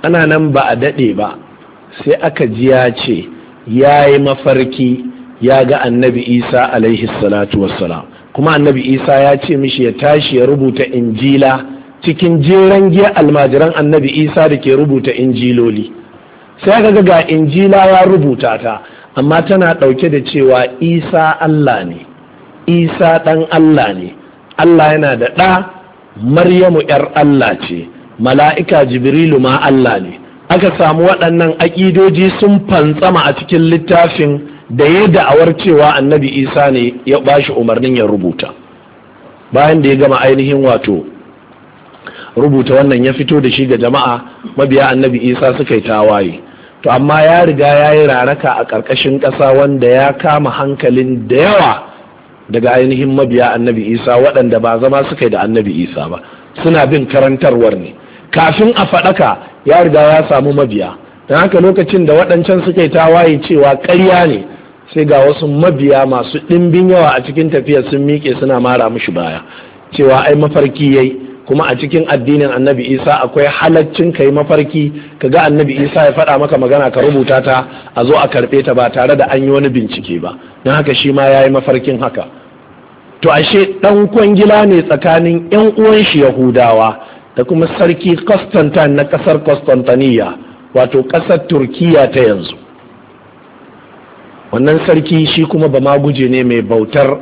ana nan ba a daɗe ba sai aka ji ya ce ya yi mafarki ya ga annabi isa alaihi salatu wassalam, kuma annabi isa ya ce mishi ya tashi ya rubuta injila cikin jeren giya almajiran annabi isa da ke rubuta injiloli. sai aka ga injila ya rubuta ta, amma tana ɗauke da cewa isa Allah ne, isa ɗan Allah ne, Allah yana da ɗa, maryamu ‘yar Allah ce, mala'ika jibrilu ma Allah ne. Aka samu waɗannan aƙidoji sun fantsama a cikin littafin da ya da'awar cewa annabi isa ne ya bashi umarnin ya rubuta. Bayan da ya gama ainihin wato rubuta wannan ya fito da shi ga jama'a, mabiya annabi isa suka yi tawaye. To amma ya riga ya yi raraka a ƙarƙashin ƙasa wanda ya kama hankalin da yawa daga ainihin mabiya annabi isa waɗanda ba zama suka yi da annabi isa ba, suna bin karantarwar ne. Kafin a faɗaka ya riga ya samu mabiya, don haka lokacin da waɗancan suka yi tawaye cewa ƙarya ne, sai ga wasu mabiya masu ɗimbin yawa a cikin tafiya sun miƙe suna mara mushi baya cewa ai mafarki yayi, kuma a cikin addinin annabi isa akwai halaccin ka yi mafarki ka ga annabi isa ya faɗa maka magana ka rubuta ta a zo a karɓe ta ba tare da an yi wani bincike ba, don haka shi ma ya yi mafarkin haka. To ashe ɗan kwangila ne tsakanin 'yan uwan shi yahudawa da kuma sarki Constantine na ƙasar Constantiniya, wato ƙasar Turkiya ta yanzu. Wannan sarki shi kuma ba ma guje ne mai bautar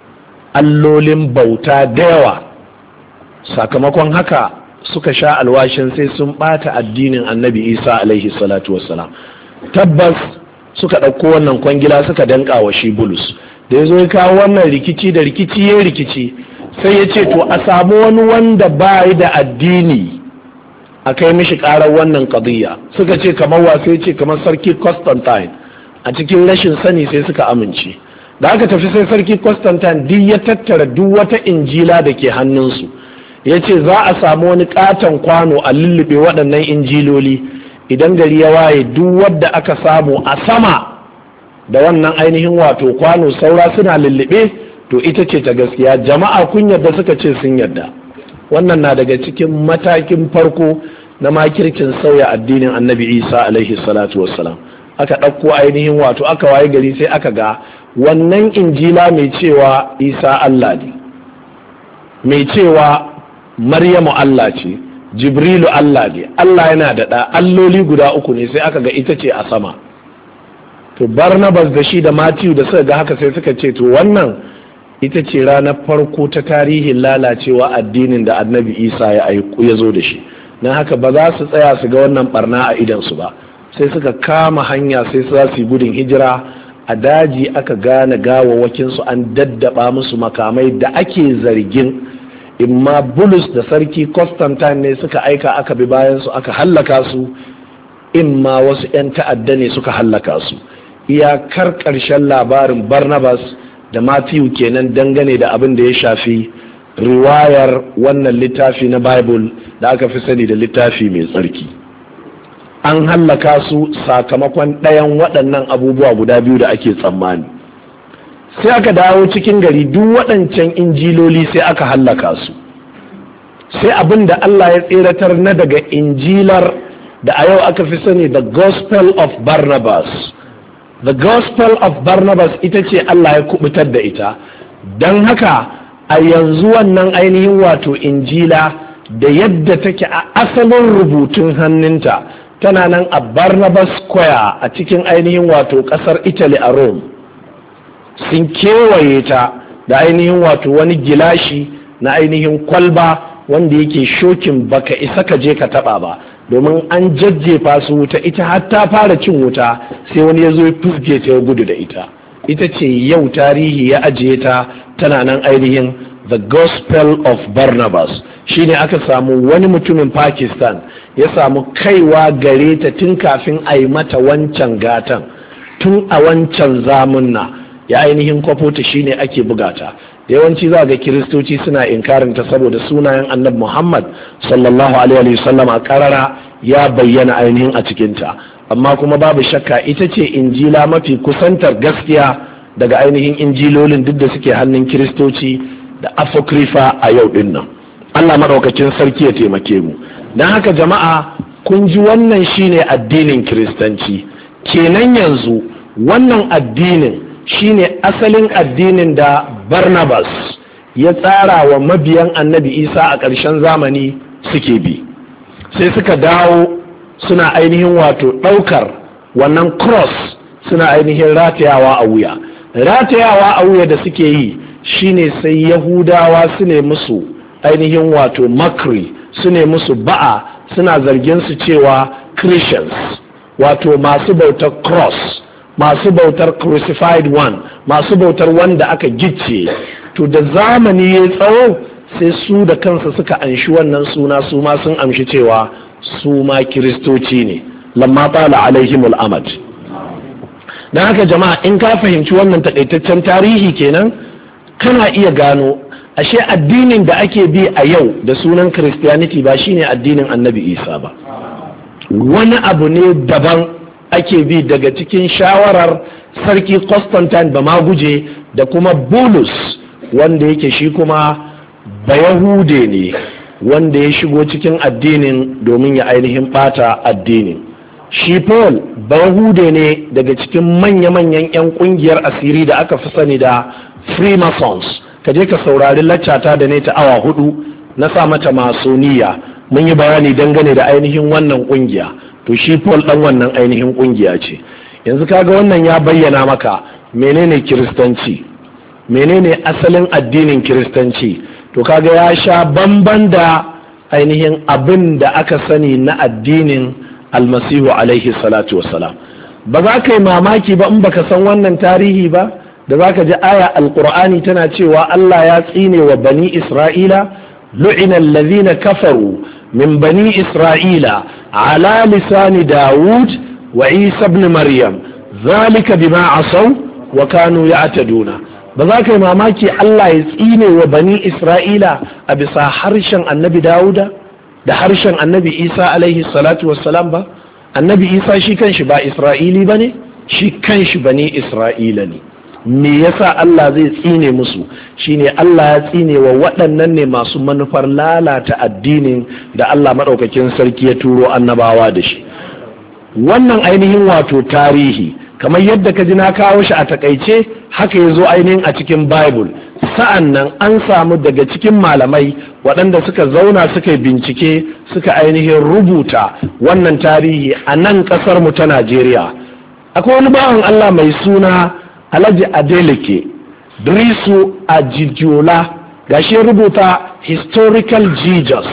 allolin bauta da yawa. Sakamakon haka suka sha alwashin sai sun ɓata addinin annabi isa alaihi salatu wassalam. Tabbas suka ɗauko wannan kwangila suka danka wa shi Bulus, da ya zo ya kawo wannan rikici da rikici ya rikici, sai ya ce to a samu wani wanda ba yi da addini a kai mishi karar wannan qadiyya. Suka ce kamar wa, sai ce kamar sarki Constantine. A cikin rashin sani sai suka amince. Da aka tafi sai sarki Constantine duk ya tattara duk wata injila da ke hannunsu, ya ce za a samu wani katon kwano a lullube waɗannan injiloli, idan gari ya waye duk wadda aka samu a sama da wannan ainihin wato kwano saura suna lullube, to ita ce ta gaskiya. Jama'a kun yarda? Suka ce sun yarda. Wannan na daga cikin matakin farko na makircin sauya addinin annabi isa alaihi salatu wassalam. Aka ɗauko ainihin wato aka waye gari sai aka ga wannan injila mai cewa isa Allah ne, mai cewa maryamu Allah ce, jibrilu Allah ne, Allah yana da ɗa, alloli guda uku ne, sai aka ga ita ce a sama. To Barnabas da shi da Matthew da suka ga haka sai suka ce to wannan ita ce ranar farko ta tarihin lalacewa addinin da annabi isa ya aiku ya zo da shi, don haka ba za su tsaya su ga wannan barna a idansu ba, sai suka kama hanya sai su za su yi gudun hijira. A daji aka gane gawawakinsu an daddaba musu makamai da ake zargin imma Bulus da sarki Constantine ne suka aika aka bi bayansu aka hallaka su, imma wasu 'yan ta'adda ne suka hallaka su. Iyakar ƙarshen labarin Barnabas da Matthew kenan dangane da abin da ya shafi riwayar wannan littafi na Bible da aka fi sani da littafi mai tsarki. An hallaka su sakamakon ɗayan waɗannan abubuwa guda biyu da ake tsammani. Sai aka dawo cikin gari duk waɗancan injiloli sai aka hallaka su. Sai abin da Allah ya tseratar na daga injilar da a yau aka fi sani the Gospel of Barnabas. The Gospel of Barnabas ita ce Allah ya kubutar da ita. Don haka a yanzu wannan ainihin wato injila da yadda take a asalin rubutun hannunta tana nan a Barnabas Square a cikin ainihin wato ƙasar Italy a Rome. Sun kewaye ta da ainihin wato wani gilashi na ainihin kwalba wanda yake shokin baka isa ka je ka taba ba, domin an jajjefa su wuta, ita har ta fara cin wuta sai wani ya zo ya fuske ta ya gudu da ita. Ita ce yau tarihi ya ajiye ta, tana nan ainihin the Gospel of Barnabas. Shine aka samu wani mutumin Pakistan ya samu kaiwa gare ta tun kafin a yi mata wancan gatan, tun a wancan zamunna ya ainihin kwafota, shine ake bugata. Yawanci za ga kiristoci suna inkarinta saboda sunayen annabi Muhammad sallallahu alaihi wasallam a karara ya bayyana ainihin a cikinta, amma kuma babu shakka ita ce injila mafi kusantar gaskiya daga ainihin injilolin duk da suke hannun kiristoci da apocrypha a yau din nan. Allah madaukakin sarki ya taimake mu. Dan haka jama'a, kun ji wannan shine addinin kiristanci. Kenan yanzu wannan addinin shine asalin addinin da Barnabas ya tsara wa mabiyan annabi Isa a ƙarshen zamani suke bi. Sai suka dawo suna ainihin wato ɗaukar wannan cross suna ainihin ratayawa a wuya. Ratayawa a wuya da suke yi shine sai Yahudawa su ne musu ainihin wato makri, su ne musu ba'a, suna zargin su cewa Christians, wato masu bautar cross, masu bautar crucified one, masu bautar wanda aka gicce. To da zamani ya tsawo sai su da kansa suka anshi wannan suna, su ma sun amshi cewa su ma kiristoci ne, lamma tala alaihimul amad. Dan haka jama'a, in ka fahimci wannan takaitaccen tarihi kenan kana iya gano ashe addinin da ake bi a yau da sunan Christianity ba shine addinin annabi Isa ba, wani abu ne daban ake bi daga cikin shawarar sarki Constantine ba ma guje da kuma Bulus wanda yake shi kuma bayahude ne wanda ya shigo cikin addinin domin ya ainihin bata addinin. Shi Paul bayahude ne daga cikin manya-manyan 'yan kungiyar asiri da aka fi sani da Freemasons. Ka je ka saurari laccata da ne ta awa hudu na sa mata masoniya, mun yi bayani dangane da ainihin wannan kungiya. To shi Paul dan wannan ainihin kungiya ce. Yanzu kaga wannan ya bayyana maka menene kiristanci, menene asalin addinin kiristanci. To kaga ya sha bamban da ainihin abin da aka sani na addinin almasihu alaihi salatu wassalam. Ba za ka yi mamaki ba in baka san wannan tarihi ba, da za ka ji aya alkur'ani tana cewa Allah ya tsine wa bani Isra'ila, lu'ina allazina kafaru min bani Isra'ila ala lisani Dawud wa Isa ibn Maryam zalika bima asaw wa kanu ya'taduna. Ba za ka yi mamaki Allah ya tsine wa bani Isra'ila a bisa harshen annabi Dawuda da harshen annabi Isa alaihi salatu wassalam ba. Annabi Isa shi kanshi ba Isra'ili ba ne, shi kanshi bani Isra'ila ne. Me yasa Allah zai tsine musu? Shine Allah ya tsine wa waɗannan ne masu manufar lalata addinin da Allah maɗaukakin sarki ya turo annabawa da shi. Wannan ainihin wato tarihi kamar yadda ka ji na kawo shi a takaice haka ya zo ainihin a cikin Bible. Sa'an nan an samu daga cikin malamai waɗanda suka zauna suka yi bincike suka ainihin rubuta wannan tarihi a nan ƙasar mu ta Najeriya. Akwai wani bawan Allah mai suna Alhaji Adeleke Drisu Ajijola, gashi rubuta Historical Jesus,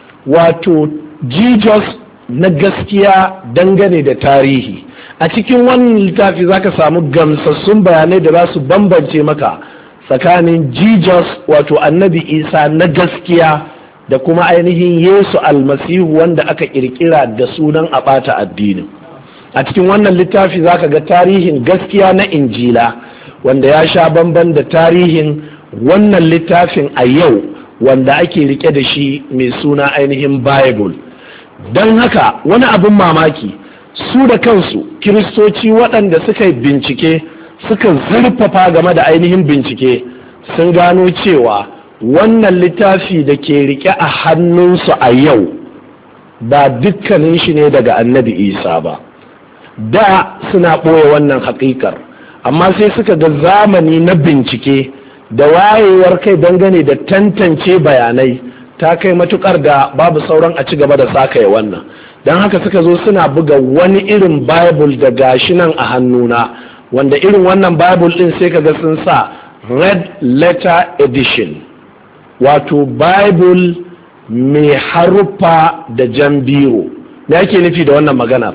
wato Jesus na gaskiya dangane da tarihi. A cikin wannan littafi zaka samu gamsassun bayanai da za su bambance maka tsakanin Jesus wato annabi Isa na gaskiya da kuma ainihin Yesu almasihu wanda aka kirkira da sunan a ɓata addinin. A cikin wannan littafi zaka ga tarihin gaskiya na Injila wanda ya sha bamban da tarihin wannan littafin a yau wanda ake rike da shi mai suna ainihin Bible. Don haka wani abin mamaki, su da kansu kiristoci waɗanda suka yi bincike suka zurfafa game da ainihin bincike sun gano cewa wannan littafi da ke rike a hannunsu a yau ba dukkanin shi ne daga annabi Isa ba. Da suna ɓoye wannan haƙiƙar, amma sai suka ga zamani na bincike da wayewar kai dangane da tantance bayanai ta kai matukar da babu sauran a ci gaba da sakaye wannan. Don haka suka zo suna buga wani irin Bible da gashi nan a hannuna, wanda irin wannan Bible ɗin sai kaga sun sa red letter edition, wato Bible mai haruffa da jan biro. Me ake nufi da wannan maganar?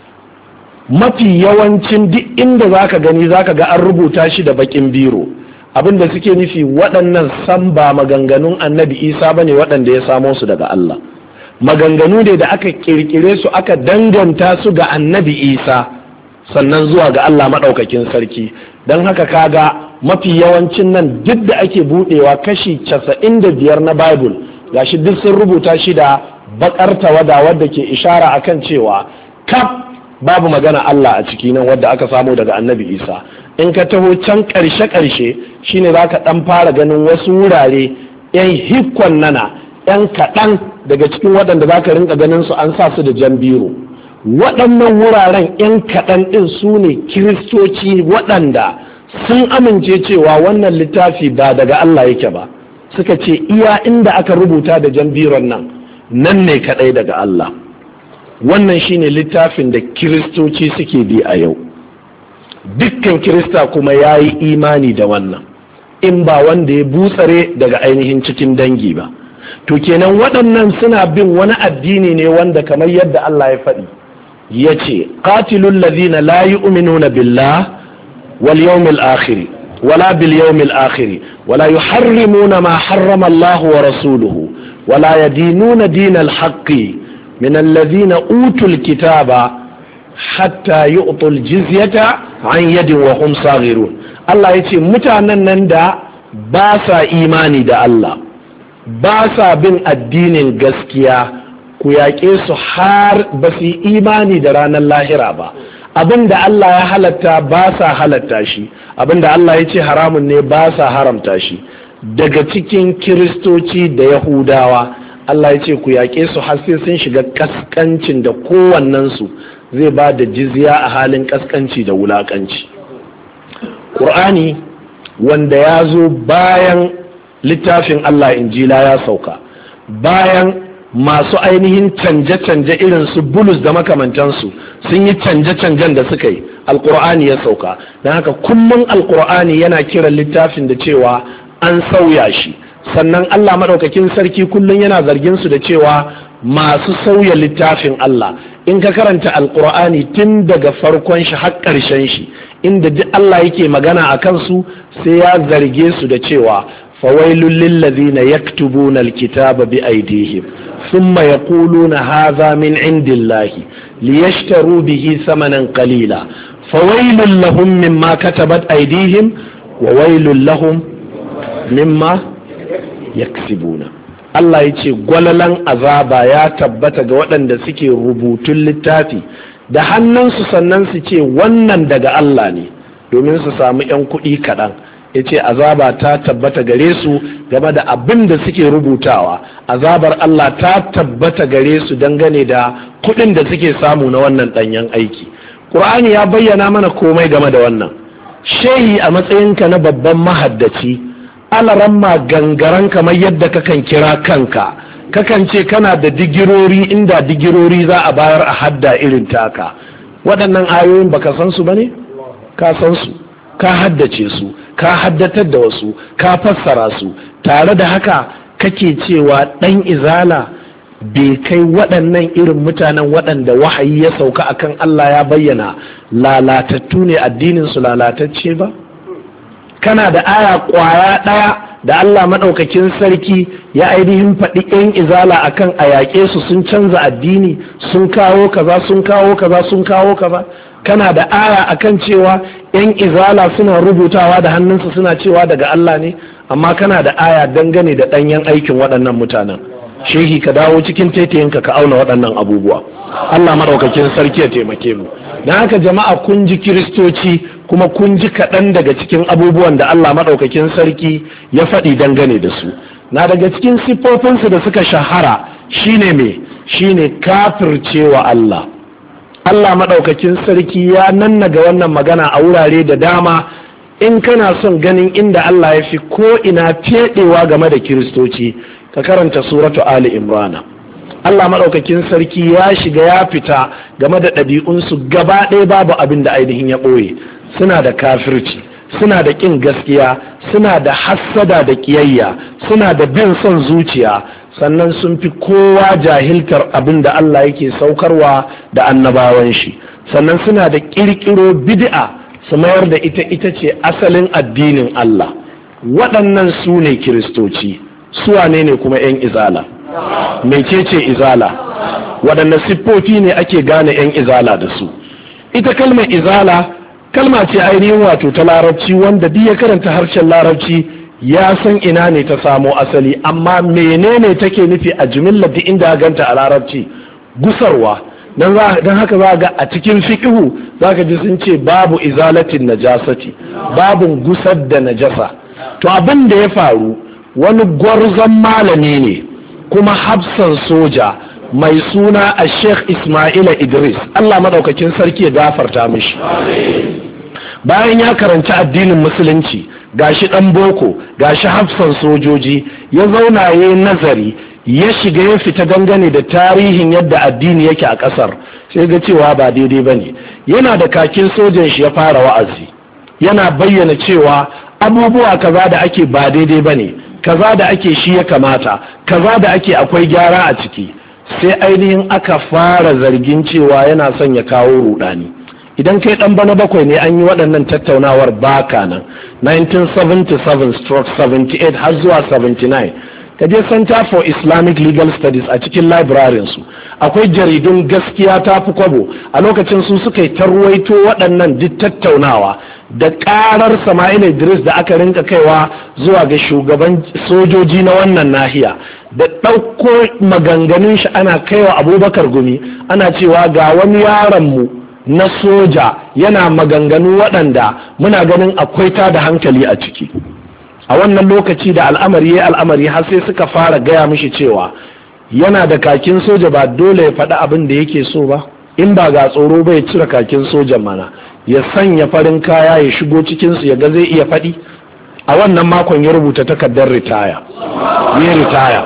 Mafi yawancin duk inda zaka gani zaka ga an rubuta shi da bakin biro. Abin da suke nufi waɗannan san ba maganganun annabi Isa bane waɗanda ya samo su daga Allah. Maganganu ne da aka kirkire su aka danganta su ga annabi Isa sannan zuwa ga Allah maɗaukakin sarki. Don haka kaga mafi yawancin nan duk da ake buɗewa kashi casa'in da biyar na Bible gashi duk sun rubuta shi da bakar tawada wadda ke ishara akan cewa kaf babu magana Allah a ciki nan wadda aka samu daga annabi Isa. In ka taho can ƙarshe-ƙarshe shine za ka ɗan fara ganin wasu wurare yan hikkon nana 'yan kaɗan daga cikin waɗanda za ka rinka ganin su an sa su da jan biro. Waɗannan wuraren 'yan kaɗan ɗin su ne kiristoci waɗanda sun amince cewa wannan littafi ba daga Allah yake ba, suka ce iya inda aka rubuta da jan biron nan nan ne kaɗai daga Allah. Wannan shine littafin da kiristoci suke bi a yau. Dukkan kirista kuma ya yi imani da wannan, in ba wanda ya butsare daga ainihin cikin dangi ba. To kenan waɗannan suna bin wani addini ne wanda kamar yadda Allah ya faɗi ya ce qatilul ladhina la yu'minuna billah wal yawmil akhir wala bil yawmil akhir wala yuharrimuna ma harrama Allah wa rasuluhu wala yadinuna dinal haqqi min alladhina utul kitaba hatta yu'tul jizyata an yadin wa hum saghirun. Allah ya ce mutanen nan da ba sa imani da Allah, ba sa bin addinin gaskiya, ku yaƙe su har ba su yi imani da ranar lahira ba. Abin da Allah ya halatta ba sa halatta shi, abin da Allah ya ce haramun ne ba sa haramta shi. Daga cikin kiristoci da yahudawa Allah ya ce ku yaƙe su har sai sun shiga kaskancin da kowannensu zai ba da jizya a halin kaskanci da wulaƙanci. Ƙur'ani wanda ya zo bayan littafin Allah injila ya sauka, bayan masu ainihin canje-canje irin su bulus da makamantansu sun yi canje-canjen da suka yi, alkur'ani ya sauka. Don haka kullum alkur'ani yana kiran littafin da cewa an sauya shi. Sannan Allah maɗaukakin sarki kullum yana zargin su da cewa masu sauya littafin Allah. In ka karanta alkur'ani tun daga farkon shi har ƙarshen shi, inda duk Allah yake magana a kansu sai ya zarge su da cewa fawailul lillazina yaktubuna alkitaba bi aydihim thumma yaquluna hadha min indillahi liyashtaru bihi thamanan qalila fawailul lahum mimma katabat aydihim wa wailul lahum mimma yaksibuna. Allah ya ce gwalalan azaba ya tabbata ga waɗanda suke rubutun littafi da hannunsu sannan su ce wannan daga Allah ne domin su samu 'yan kuɗi kaɗan. Ya ce azaba ta tabbata gare su game da abin da suke rubutawa, azabar Allah ta tabbata gare su dangane da kuɗin da suke samu na wannan ɗanyen aiki. Ƙur'ani ya bayyana mana komai game da wannan. Shehi a matsayinka na babban mahaddaci, alaramma gangaren kamar yadda kakan kira kanka, kakan ce kana da digirori inda digirori za a bayar a hadda irin taka. Waɗannan ayoyin baka san su bane? Ka san su, ka haddace su, ka haddatar da wasu, ka fassara su. Tare da haka kake cewa ɗan izala bai kai waɗannan irin mutanen waɗanda wahayi ya sauka akan Allah ya bayyana lalatattu ne addinin su lalatacce ba? Kana da aya kwaya ɗaya da Allah maɗaukakin sarki ya ainihin faɗi 'yan izala akan a yaƙe su sun canza addini, sun kawo kaza sun kawo kaza sun kawo kaza. Kana da aya akan cewa 'yan izala suna rubutawa da hannunsu suna cewa daga Allah ne, amma kana da aya dangane da ɗanyen aikin waɗannan mutanen. Shehi ka dawo cikin taitayinka ka auna waɗannan abubuwa. Allah maɗaukakin sarki ya taimake mu. Don haka jama'a kun ji kiristoci kuma kun ji kaɗan daga cikin abubuwan da Allah maɗaukakin sarki ya faɗi dangane da su. Na daga cikin siffofinsu da suka shahara shine me? Shine kafircewa Allah. Allah maɗaukakin sarki ya nannaga wannan magana a wurare da dama. In kana son ganin inda Allah ya fi ko ina feɗewa game da kiristoci, ka karanta suratu Ali Imrana. Allah maɗaukakin sarki ya shiga ya fita game da ɗabi'unsu gaba ɗaya babu abin da ainihin ya ɓoye. Suna da kafirci, suna da ƙin gaskiya, suna da hassada da ƙiyayya, suna da bin son zuciya, sannan sun fi kowa jahiltar abin da Allah yake saukarwa da annabawan shi. Sannan suna da ƙirƙiro bid'a su mayar da ita ita ce asalin addinin Allah. Waɗannan su ne kiristoci. Su wane ne kuma 'yan izala? Mecece izala? Waɗanne siffofi ne ake gane 'yan izala da su? Ita kalmar izala kalma ce ainihin wato ta larabci wanda duk ya karanta harshen larabci ya san ina ne ta samo asali, amma menene take nufi a jimillar duk inda ganta a larabci? Gusarwa. Don haka za ga a cikin fiqhu za ka ji sun ce babu izalatin najasati, babu gusar da najasa. To abin da ya faru, wani gwarzon malami ne kuma hafsan soja mai suna a Sheikh Ismaila Idris, Allah madaukakin sarki ya gafarta mishi. Bayan ya karanci addinin musulunci, gashi dan boko, gashi hafsan sojoji, ya zauna yayin nazari, ya shiga ya fita dangane da tarihin yadda addini yake a kasar, sai ga cewa ba daidai bane. Yana da kakin sojan shi ya fara wa'azi, yana bayyana cewa abubuwa kaza da ake ba daidai bane, kaza da ake shi ya kamata, kaza da ake akwai gyara a ciki. Sai ainihin aka fara zargin cewa yana son ya kawo rudani. Idan kai dan bana bakwai ne an yi waɗannan tattaunawar baka nan nineteen seventy-seven stroke seventy-eight har zuwa seventy-nine, ka je Center for Islamic Legal Studies a cikin librarian su akwai jaridun gaskiya ta fi kwabo. A lokacin su suka yi tarwaito waɗannan duk tattaunawa da ƙarar Sama'il Idris da aka rinka kaiwa zuwa ga shugaban sojoji na wannan nahiya, da ɗauko maganganun shi ana kaiwa Abubakar Gumi, ana cewa ga wani yaron mu na soja yana maganganu waɗanda muna ganin akwai ta da hankali a ciki. A wannan lokaci da al'amari ya al'amari har sai suka fara gaya mishi cewa yana da kakin soja, ba dole ya faɗi abin da yake so ba, in ba ga tsoro bai cire kakin sojan mana ya sanya farin kaya ya shigo cikinsu ya ga zai iya faɗi. A wannan makon ya rubuta takardar ritaya, ya ritaya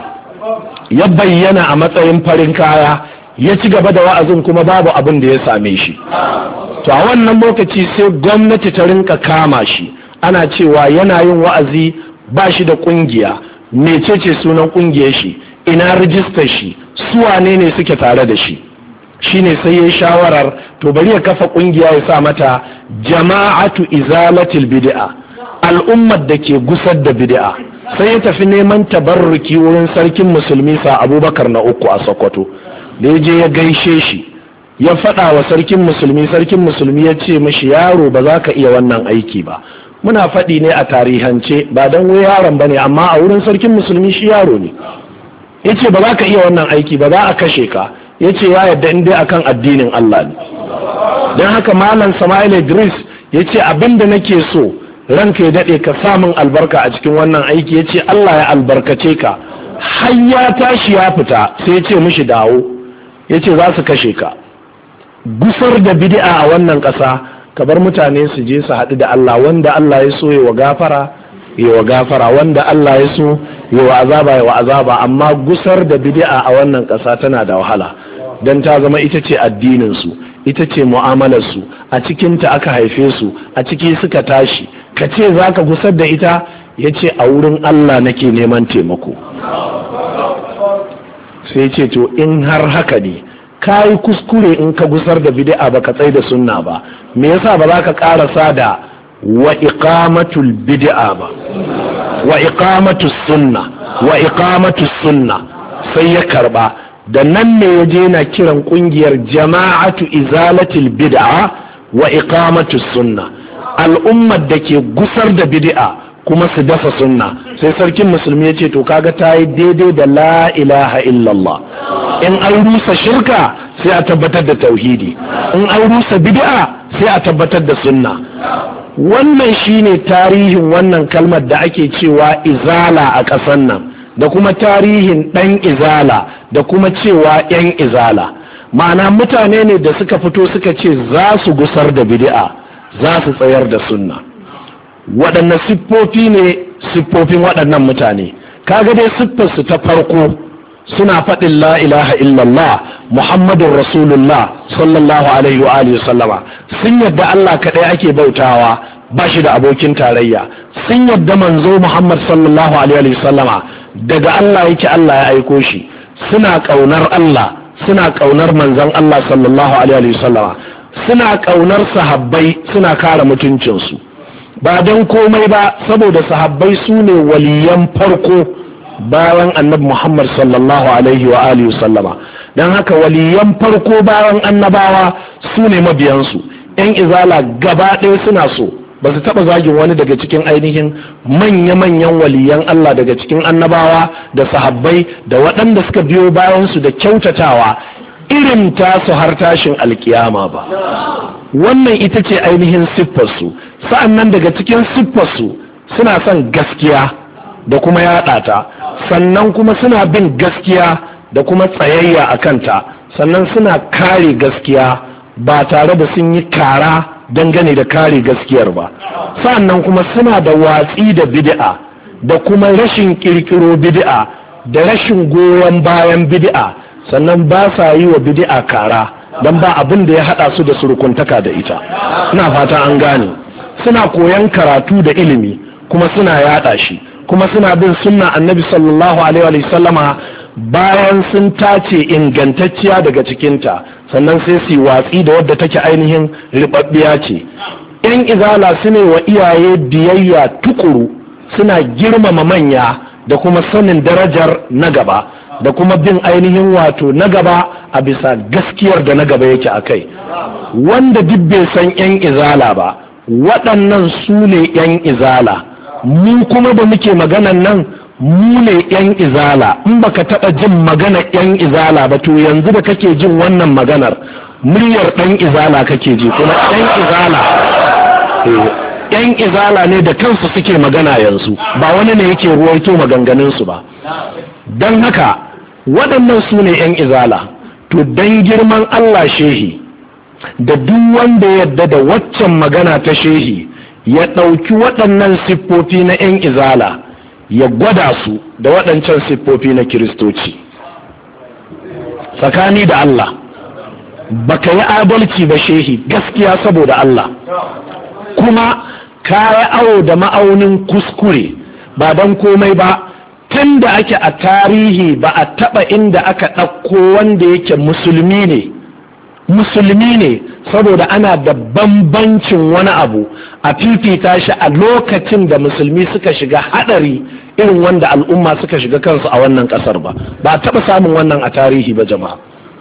ya bayyana a matsayin farin kaya, ya ci gaba da wa'azin kuma babu abin da ya same shi. To a wannan lokaci sai gwamnati ta rinka kama shi, ana cewa yana yin wa'azi ba shi da kungiya, mecece sunan kungiyar shi, ina rijistar shi, su wane ne suke tare da shi. Shine sai ya shawarar to bari ya kafa kungiya ya sa mata Jama'atu Izalatil Bid'a, al'ummar da ke gusar da bid'a. Sai ya tafi neman tabarruki wurin sarkin musulmi sa Abubakar na uku a Sokoto. Da ya je ya gaishe shi, ya faɗa wa sarkin musulmi, sarkin musulmi ya ce mishi yaro ba za ka iya wannan aiki ba. Muna faɗi ne a tarihance ba don wai yaron ba ne, amma a wurin sarkin musulmi shi yaro ne. Ya ce ba za ka iya wannan aiki ba, za a kashe ka. Ya ce ya yarda in dai akan addinin Allah ne. Don haka Malam Sama'il Idris ya ce abin da nake so ranka ya daɗe ka samun albarka a cikin wannan aiki. Ya ce Allah ya albarkace ka. Har ya tashi ya fita sai ya ce mishi dawo. Ya ce za su kashe ka. Gusar da bid'a a wannan ƙasa, ka bar mutane su je su haɗu da Allah, wanda Allah ya so ya wa gafara ya wa gafara, wanda Allah ya so ya wa azaba ya wa azaba. Amma gusar da bid'a a wannan ƙasa tana da wahala, dan ta zama ita ce addinin su, ita ce mu'amalar su, a cikin ta aka haife su, a ciki suka tashi. Ka ce zaka gusar da ita? Ya ce a wurin Allah nake neman taimako. Sai ce to in har haka ne ka yi kuskure in ka gusar da bid'a ba ka tsai da sunna ba, me yasa ba za ka karasa da wa iqamatul bid'a ba, wa iqamatus sunna, wa iqamatus sunna. Sai ya karba, da nan ne ya je na kiran kungiyar Jama'atu Izalatil Bid'a wa iqamatus sunna, al'ummar da ke gusar da bid'a kuma su dafa sunna. Sai sarkin musulmi ya ce to kaga ta yi daidai da la ilaha illallah. In an rusa shirka sai a tabbatar da tauhidi, in an rusa bid'a sai a tabbatar da sunna. Wannan shine tarihin wannan kalmar da ake cewa izala a ƙasar nan, da kuma tarihin ɗan izala, da kuma cewa ‘yan izala. Ma'ana mutane ne da suka fito suka ce za su gusar da bid'a, za su tsayar da sunna. Waɗanne siffofi ne siffofin waɗannan mutane? Kaga dai siffarsu ta farko suna faɗin la ilaha illallah Muhammadun Rasulullah sallallahu alaihi wa alihi sallama. Sun yadda Allah kaɗai ake bautawa, ba shi da abokin tarayya. Sun yadda manzo Muhammad sallallahu alaihi wa sallama daga Allah yake, Allah ya aiko shi. Suna ƙaunar Allah, suna ƙaunar manzon Allah sallallahu alaihi wa sallama. Suna ƙaunar sahabbai, suna kare mutuncinsu. Ba don komai ba, saboda sahabbai su ne waliyan farko bayan annabi Muhammad sallallahu alaihi wa alihi sallama. Don haka waliyan farko bayan annabawa su ne mabiyansu. ‘Yan izala gaba ɗaya suna so, ba su taɓa zagin wani daga cikin ainihin manya-manyan waliyan Allah daga cikin annabawa da sahabbai da waɗanda suka biyo bayansu da kyautatawa irin tasu har tashin alkiyama ba. Wannan ita ce ainihin siffarsu. Sa'an nan daga cikin siffarsu suna son gaskiya da kuma yaɗa ta. sannan kuma suna bin gaskiya da kuma tsayayya a kanta, sannan suna kare gaskiya ba tare da sun yi kara dangane da kare gaskiyar ba, sannan kuma suna da watsi da bid'a da kuma rashin kirkiro bid'a da rashin goyon bayan bid'a, sannan ba sa yi wa bid'a kara don ba abin da ya hada su da surukuntaka da ita. Ina fata an gane. Suna koyan karatu da ilimi kuma suna yada shi, kuma suna bin sunna annabi sallallahu alaihi wa sallama bayan sun tace ingantacciya daga cikinta, sannan sai su watsi da wadda take ainihin ribabbiya ce. Yan izala su ne wa iyaye biyayya tukuru, suna girmama manya da kuma sanin darajar na gaba da kuma bin ainihin wato na gaba a bisa gaskiyar da na gaba yake a kai. Wanda duk bai san yan izala ba, waɗannan su ne yan izala, mu kuma da muke maganan nan mu ne yan izala. In baka taɓa jin maganar yan izala ba, to yanzu da kake jin wannan maganar muryar ɗan izala kake ji, kuma yan izala yan izala ne da kansu suke magana yanzu, ba wani ne yake ruwaito maganganunsu ba. Don haka waɗannan su ne yan izala. To don girman Allah shehi da duk wanda yadda da waccan magana ta shehi ya ɗauki waɗannan siffofi na yan izala ya gwada su da waɗancan siffofi na kiristoci. Tsakani da Allah baka yi adalci ba shehi, gaskiya saboda Allah, kuma ka yi awo da ma'aunin kuskure ba don komai ba. Tun da ake a tarihi ba a taɓa inda aka ɗauko wanda yake musulmi ne musulmi ne saboda ana da bambancin wani abu a fifita shi a lokacin da musulmi suka shiga haɗari irin wanda al'umma suka shiga kansu a wannan ƙasar ba. Ba a taɓa samun wannan a tarihi ba jama'a.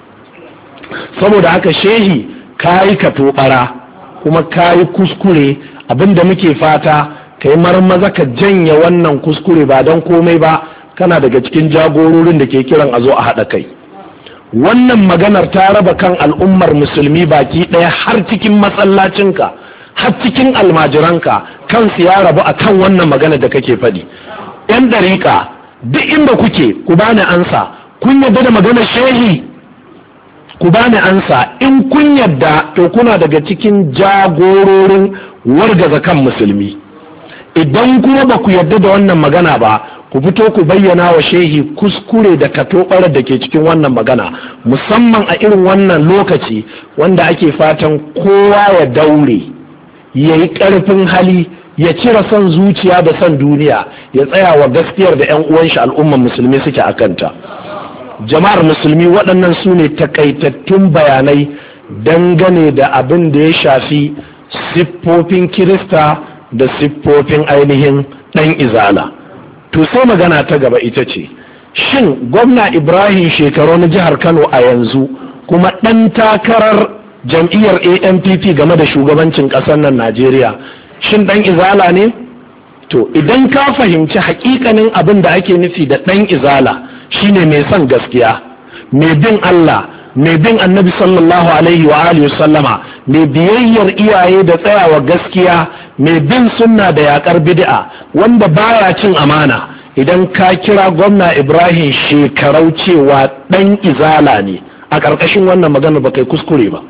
Saboda haka shehi kayi ka tobara kuma kayi kuskure. Abinda muke fata ka yi marmaza ka janye wannan kuskure, ba don komai ba kana daga cikin jagororin da ke kiran a zo a haɗa kai. Wannan maganar ta raba kan al'ummar musulmi baki ɗaya har cikin masallacinka, har cikin almajiranka, kansu ya rabu a kan wannan maganar da kake faɗi. ‘Yan ɗariƙa duk inda kuke ku bani ansa, kun yadda da maganar shehi? Ku bani ansa. In kun yadda to kuna daga cikin jagororin wargaza kan musulmi. Idan kuma ba ku yarda da wannan magana ba, ku fito ku bayyana wa shehi kuskure da katobarar da ke cikin wannan magana, musamman a irin wannan lokaci wanda ake fatan kowa ya daure, ya yi ƙarfin hali, ya cire son zuciya da son duniya, ya tsaya wa gaskiyar da 'yan uwan shi al'umman musulmi suke a kanta. Jama'ar musulmi, waɗannan su ne takaitattun bayanai dangane da abin da ya shafi siffofin Kirista da siffofin ainihin ɗan izala. To sai magana ta gaba ita ce, shin gwamna Ibrahim Shekaru na jihar Kano a yanzu kuma ɗan takarar jam'iyyar A N P P game da shugabancin ƙasar nan Najeriya, shin ɗan izala ne? To idan ka fahimci haƙiƙanin abin da ake nufi da ɗan izala shine mai son gaskiya, mai bin Allah, mai bin annabi sallallahu alaihi wa alihi sallama, mai biyayyar iyaye da tsayawa gaskiya, mai bin sunna da yakar bid'a, wanda baya cin amana. Idan ka kira gwamna Ibrahim Shekarau cewa dan izala ne, a ƙarƙashin wannan magana ba kai kuskure ba,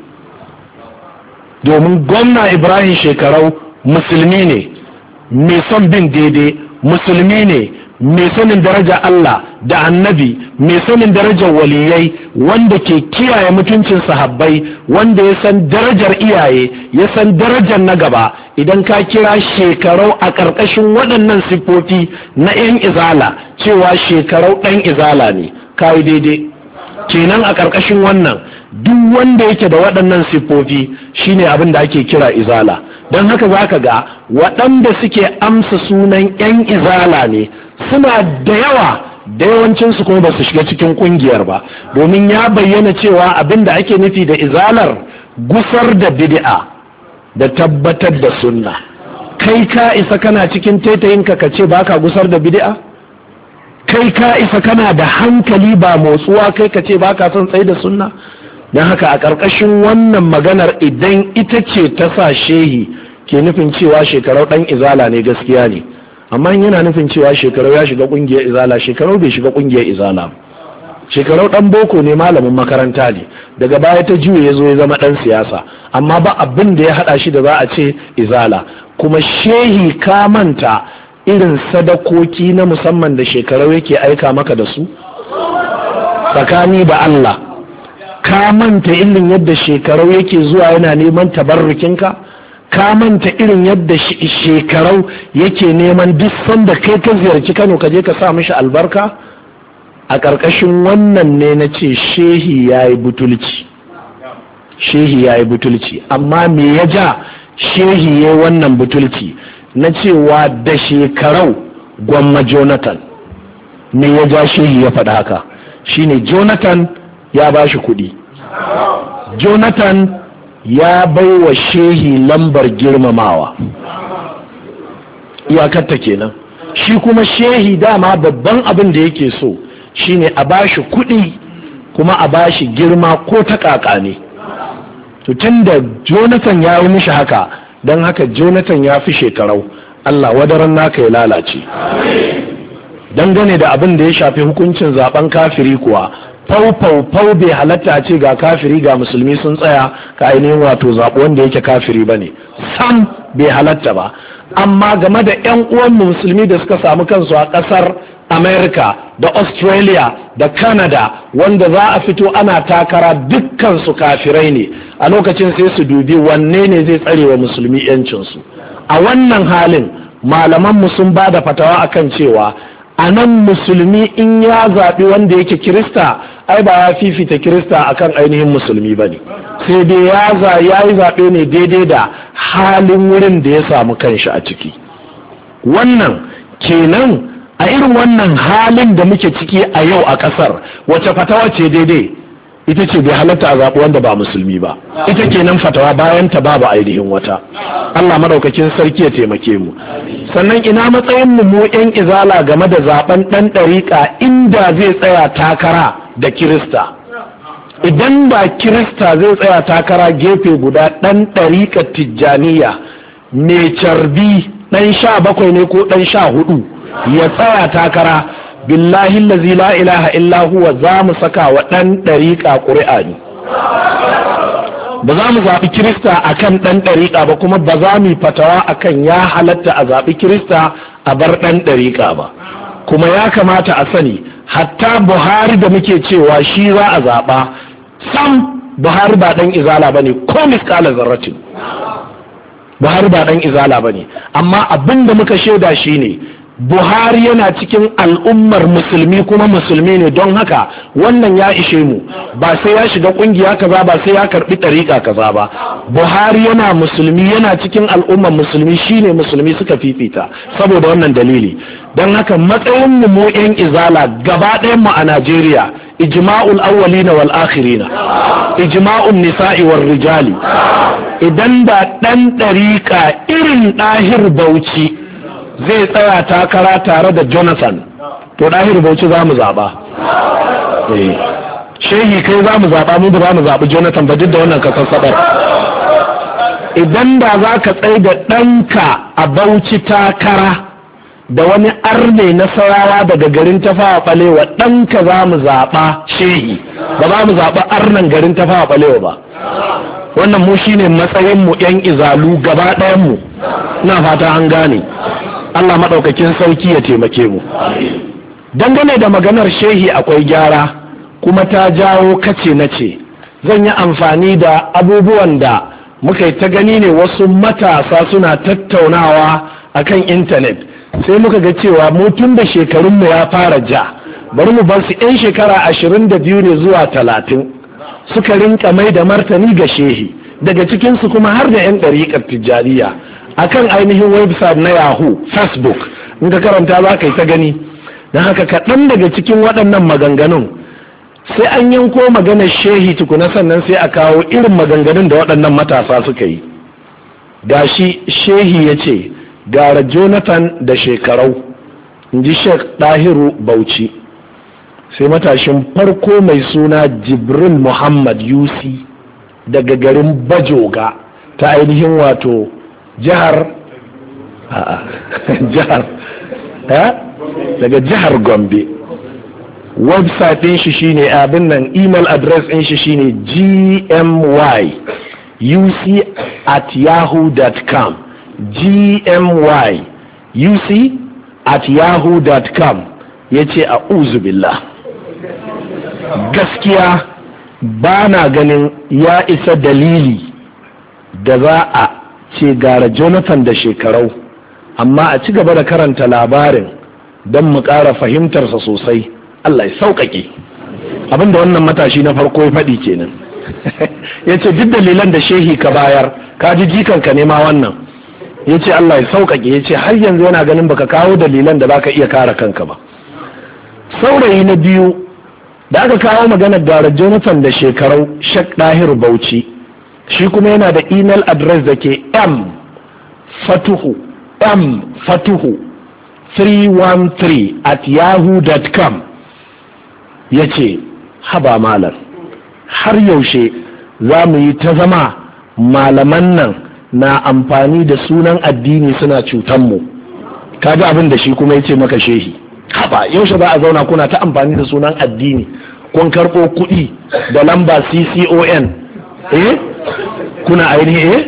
domin gwamna Ibrahim Shekarau musulmi ne, mai son bin daidai, musulmi ne, mai sanin daraja Allah da annabi, mai sanin darajar waliyai, wanda ke kiyaye mutuncin sahabbai, wanda ya san darajar iyaye, ya san darajar na gaba. Idan ka kira Shekarau a ƙarƙashin waɗannan siffofi na 'yan izala cewa Shekarau ɗan izala ne, ka yi daidai. Kenan a ƙarƙashin wannan duk wanda yake da waɗannan siffofi shine abin da ake kira izala. Don haka za ka ga waɗanda suke amsa sunan 'yan izala ne suna da yawa, da yawancinsu kuma ba su shiga cikin ƙungiyar ba, domin ya bayyana cewa abin da ake nufi da izalar gusar da bid'a da tabbatar da sunna. Kai ka isa kana cikin taitayinka ka ce baka gusar da bid'a? Kai ka isa kana da hankali ba motsuwa kai ka ce baka son tsaye da sunna? Don haka a ƙarƙashin wannan maganar, idan ita ce ta sa shehi ke nufin cewa Shekarau ɗan izala ne, gaskiya ne, amma yana nufin cewa shekarau ya shiga kungiyar izala, shekarau bai shiga kungiyar izala. Shekarau dan boko ne, malamin makaranta ne, daga baya ta juye ya zo ya zama dan siyasa, amma ba abin da ya hada shi da za a ce izala. Kuma shehi ka manta irin sadakoki na musamman da shekarau yake aika maka da su tsakani da Allah. Ka manta irin yadda shekarau yake zuwa yana neman tabarrukinka, ka manta irin yadda shekarau yake neman duk sanda kai ka ziyarci Kano ka je ka sa mishi albarka. A ƙarƙashin wannan ne na ce shehi ya yi butulci, shehi ya yi butulci. Amma me ya ja shehi ya yi wannan butulci na cewa da shekarau gwamma Jonathan? Me ya ja shehi ya faɗa haka? Shine Jonathan ya ba shi kuɗi, Jonathan ya bai wa shehi lambar girmamawa, iyakarta kenan. Shi kuma shehi dama babban abin da yake so shine a bashi kuɗi kuma a bashi girma ko ta ƙaƙa ne. To tunda Jonathan ya yi mishi haka, don haka Jonathan ya fi shekarau. Allah wadaran naka ya lalace. Dangane da abin da ya shafi hukuncin zaben kafiri kuwa, fau fau fau bai halatta ce ga kafiri ga musulmi sun tsaya ka ainihin wato zaɓi wanda yake kafiri ba ne, sam bai halatta ba. Amma game da 'yan uwan musulmi da suka samu kansu a ƙasar America da Australia da Canada wanda za a fito ana takara dukkan su kafirai ne, a lokacin sai su dubi wanne ne zai tsare wa musulmi 'yancinsu. A wannan halin malamanmu sun ba da fatawa akan cewa a nan musulmi in ya zaɓi wanda yake kirista, ai ba ya fifita kirista akan ainihin musulmi ba ne, sai dai ya yi zaɓe ne daidai da halin wurin da ya samu kanshi a ciki. Wannan kenan a irin wannan halin da muke ciki a yau a ƙasar, wace fatawa ce daidai? Ita ce bai halatta a zaɓi wanda ba musulmi ba. Ita kenan fatawa, bayan ta babu ainihin wata. Allah madaukakin sarki ya taimake mu. Sannan ina matsayin mu mu yan izala game da zaben ɗan ɗariƙa inda zai tsaya takara da Kirista? Idan ba Kirista zai tsaya takara gefe guda, ɗan ɗariƙa Tijjaniya mai carbi ɗan sha bakwai ne ko ɗan sha hudu ya tsaya takara, billahi lazi la ilaha illa huwa za mu saka wa ɗan ɗariƙa ƙuri'a ne. Ba za mu zaɓi Kirista akan ɗan ɗariƙa ba, kuma ba za mu fatawa akan ya halatta a zaɓi Kirista a bar ɗan ɗariƙa ba. Kuma ya kamata a sani hatta Buhari da muke cewa shi za a zaɓa, sam Buhari ba ɗan izala ba ne ko miskala zarratin. Buhari ba ɗan izala ba ne, amma abin da muka shaida shi ne Buhari yana cikin al'ummar musulmi kuma musulmi ne, don haka wannan ya ishe mu, ba sai ya shiga kungiya kaza ba, sai ya karbi ɗariƙa kaza ba. Buhari yana musulmi, yana cikin al'ummar musulmi, shine musulmi suka fifita saboda wannan dalili. Don haka matsayin mu mu yan izala gaba ɗayan mu a Najeriya, ijma'ul awwalina wal akhirina, ijma'un nisa'i war rijali. Idan da ɗan ɗariƙa irin Ɗahir Bauchi zai tsaya takara tare da Jonathan, to Ɗahir Bauchi za mu zaɓa. Shehi kai za mu zaɓa, mu ba za mu zaɓi Jonathan ba, duk da wannan kasar sabar. Idan da za ka tsaye da ɗanka a Bauchi takara da wani arne na sarawa daga garin Tafawa Balewa, ɗanka za mu zaɓa shehi, ba za mu zaɓa arnan garin Tafawa Balewa ba. Wannan mu shine matsayin mu yan izalu gaba ɗayan mu, ina fata an gane. Allah maɗaukakin sauki ya taimake mu. Dangane da maganar shehi akwai gyara, kuma ta jawo kace na ce. Zan yi amfani da abubuwan da muka yi ta gani ne wasu matasa suna tattaunawa akan intanet, sai muka ga cewa mu tun da shekarunmu ya fara ja, bari mu bar su 'yan shekara ashirin da biyu ne zuwa talatin suka rinka mai da martani ga shehi, daga cikinsu kuma har da 'yan ɗariƙar Tijjaniya akan ainihin website na Yahoo, Facebook, in ka karanta za ka yi ta gani. Don haka kaɗan daga cikin waɗannan maganganun sai an yanko maganar shehi tukuna, sannan sai a kawo irin maganganun da waɗannan matasa suka yi. Gashi shehi ya ce gara Jonathan da shekarau, in ji Sheikh Ɗahiru Bauchi. Sai matashin farko mai suna Jibril Muhammad Yusi daga garin Bajoga ta ainihin wato jihar jihar eh daga jihar Gombe. Website din shi shine abin nan, email address din shi shine g m y u c at yahoo dot com, g m y u c at yahoo dot com. yace a'udhu billah, gaskiya ba na ganin ya isa dalili da za a ce gara Jonathan da shekarau, amma a ci gaba da karanta labarin don mu ƙara fahimtarsa sosai. Allah ya sauƙaƙe abinda wannan matashi na farko ya faɗi kenan. Ya ce duk dalilan da shehi ka bayar ka ji jikanka nema wannan. Ya ce Allah ya sauƙaƙe, ya ce har yanzu yana ganin baka kawo dalilan da baka iya kare kanka ba. Saurayi na biyu da aka kawo maganar gara Jonathan da shekarau, Sheikh Dahiru Bauchi, shi kuma yana da email address da ke m fatuhu m fatuhu three one three at yahoo dot com. ya ce haba malam, har yaushe za mu yi ta zama malaman nan na amfani da sunan addini suna cutanmu? kaji abin da shi kuma ya ce maka shehi, haba yaushe za a zauna kuna ta amfani da sunan addini, kun karɓo kuɗi da lamba C C O N, eh kuna ainihin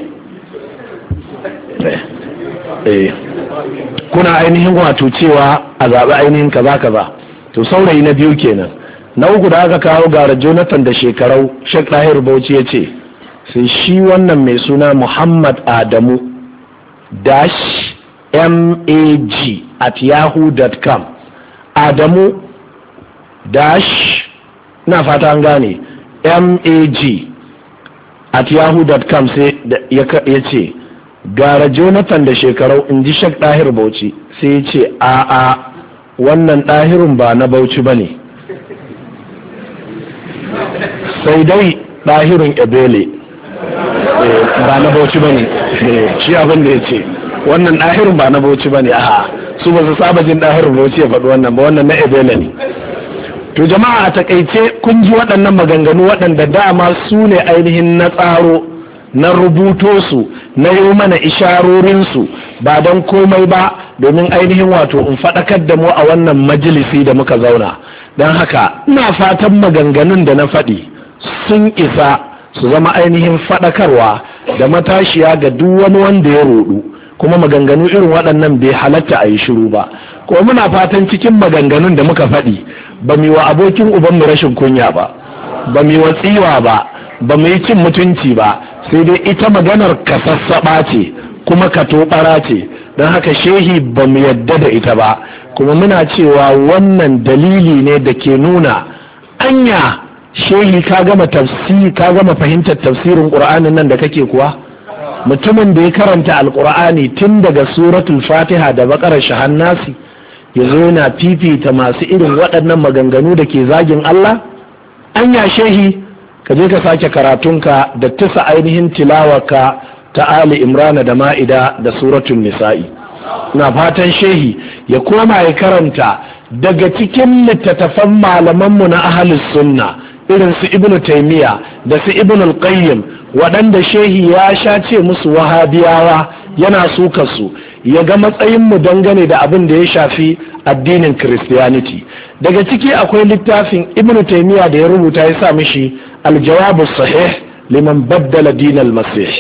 eh eh kuna ainihin wato cewa a zaɓi ainihin kaza kaza. To saurayi na biyu kenan. Na uku da aka kawo gara Jonathan da shekarau, Sheikh Dahir Bauchi ya ce sai shi wannan mai suna Muhammad Adamu dash mag at yahoo dot com, Adamu dash na fata an gane mag at yahoo dot com, sai ya ce gara Jonathan da shekarau in ji Sheikh Dahir Bauchi, sai ya ce a a wannan ɗahirun ba na Bauchi ba ne, sai dai ɗahirin ebele ba na Bauchi ba ne. Shi abin da ya ce wannan ɗahirin ba na Bauchi ba ne, a su ba su saba jin ɗahirin Bauchi ya faɗi wannan ba, wannan na ebele ne. To jama'a a takaice kun ji waɗannan maganganu waɗanda dama su ne ainihin na tsaro, na rubuto su, na yi mana isharorinsu ba don komai ba, domin ainihin wato in faɗakar da mu a wannan majalisi da muka zauna. Don haka ina fatan maganganun da na faɗi sun isa su zama ainihin faɗakarwa da matashiya ga duk wani wanda ya roɗu, kuma maganganu irin waɗannan bai halatta a yi shiru ba. Kuma muna fatan cikin maganganun da muka faɗi ba mu yi wa abokin ubanmu rashin kunya ba, ba mu yi wa tsiwa ba, ba mu yi cin mutunci ba, sai dai ita maganar ka sassaɓa ce kuma ka toɓara ce. Don haka shehi ba mu yadda da ita ba, kuma muna cewa wannan dalili ne da ke nuna anya shehi ka gama tafsiri, ka gama fahimtar tafsirin ƙur'anin nan da kake kuwa. Mutumin da ya karanta alƙur'ani tun daga suratul fatiha da baƙarar shahannasi ya zo yana fifita masu irin waɗannan maganganu da ke zagin Allah. Anya shehi ka je ka sake karatunka da tusa ainihin tilawarka ta Ali Imrana da Ma'ida da suratul Nisa'i. Na fatan shehi ya koma ya karanta daga cikin littattafan malamanmu na ahlus sunna irin su Ibn Taymiyyah da su Ibn al-Qayyim, waɗanda shehi ya sha ce musu wahabiyawa, yana suka su, ya ga matsayin mu dangane da abin da ya shafi addinin Christianity. Daga ciki akwai littafin Ibn Taymiyyah da ya rubuta ya sa mishi al-Jawab as-Sahih liman baddala din al-Masih,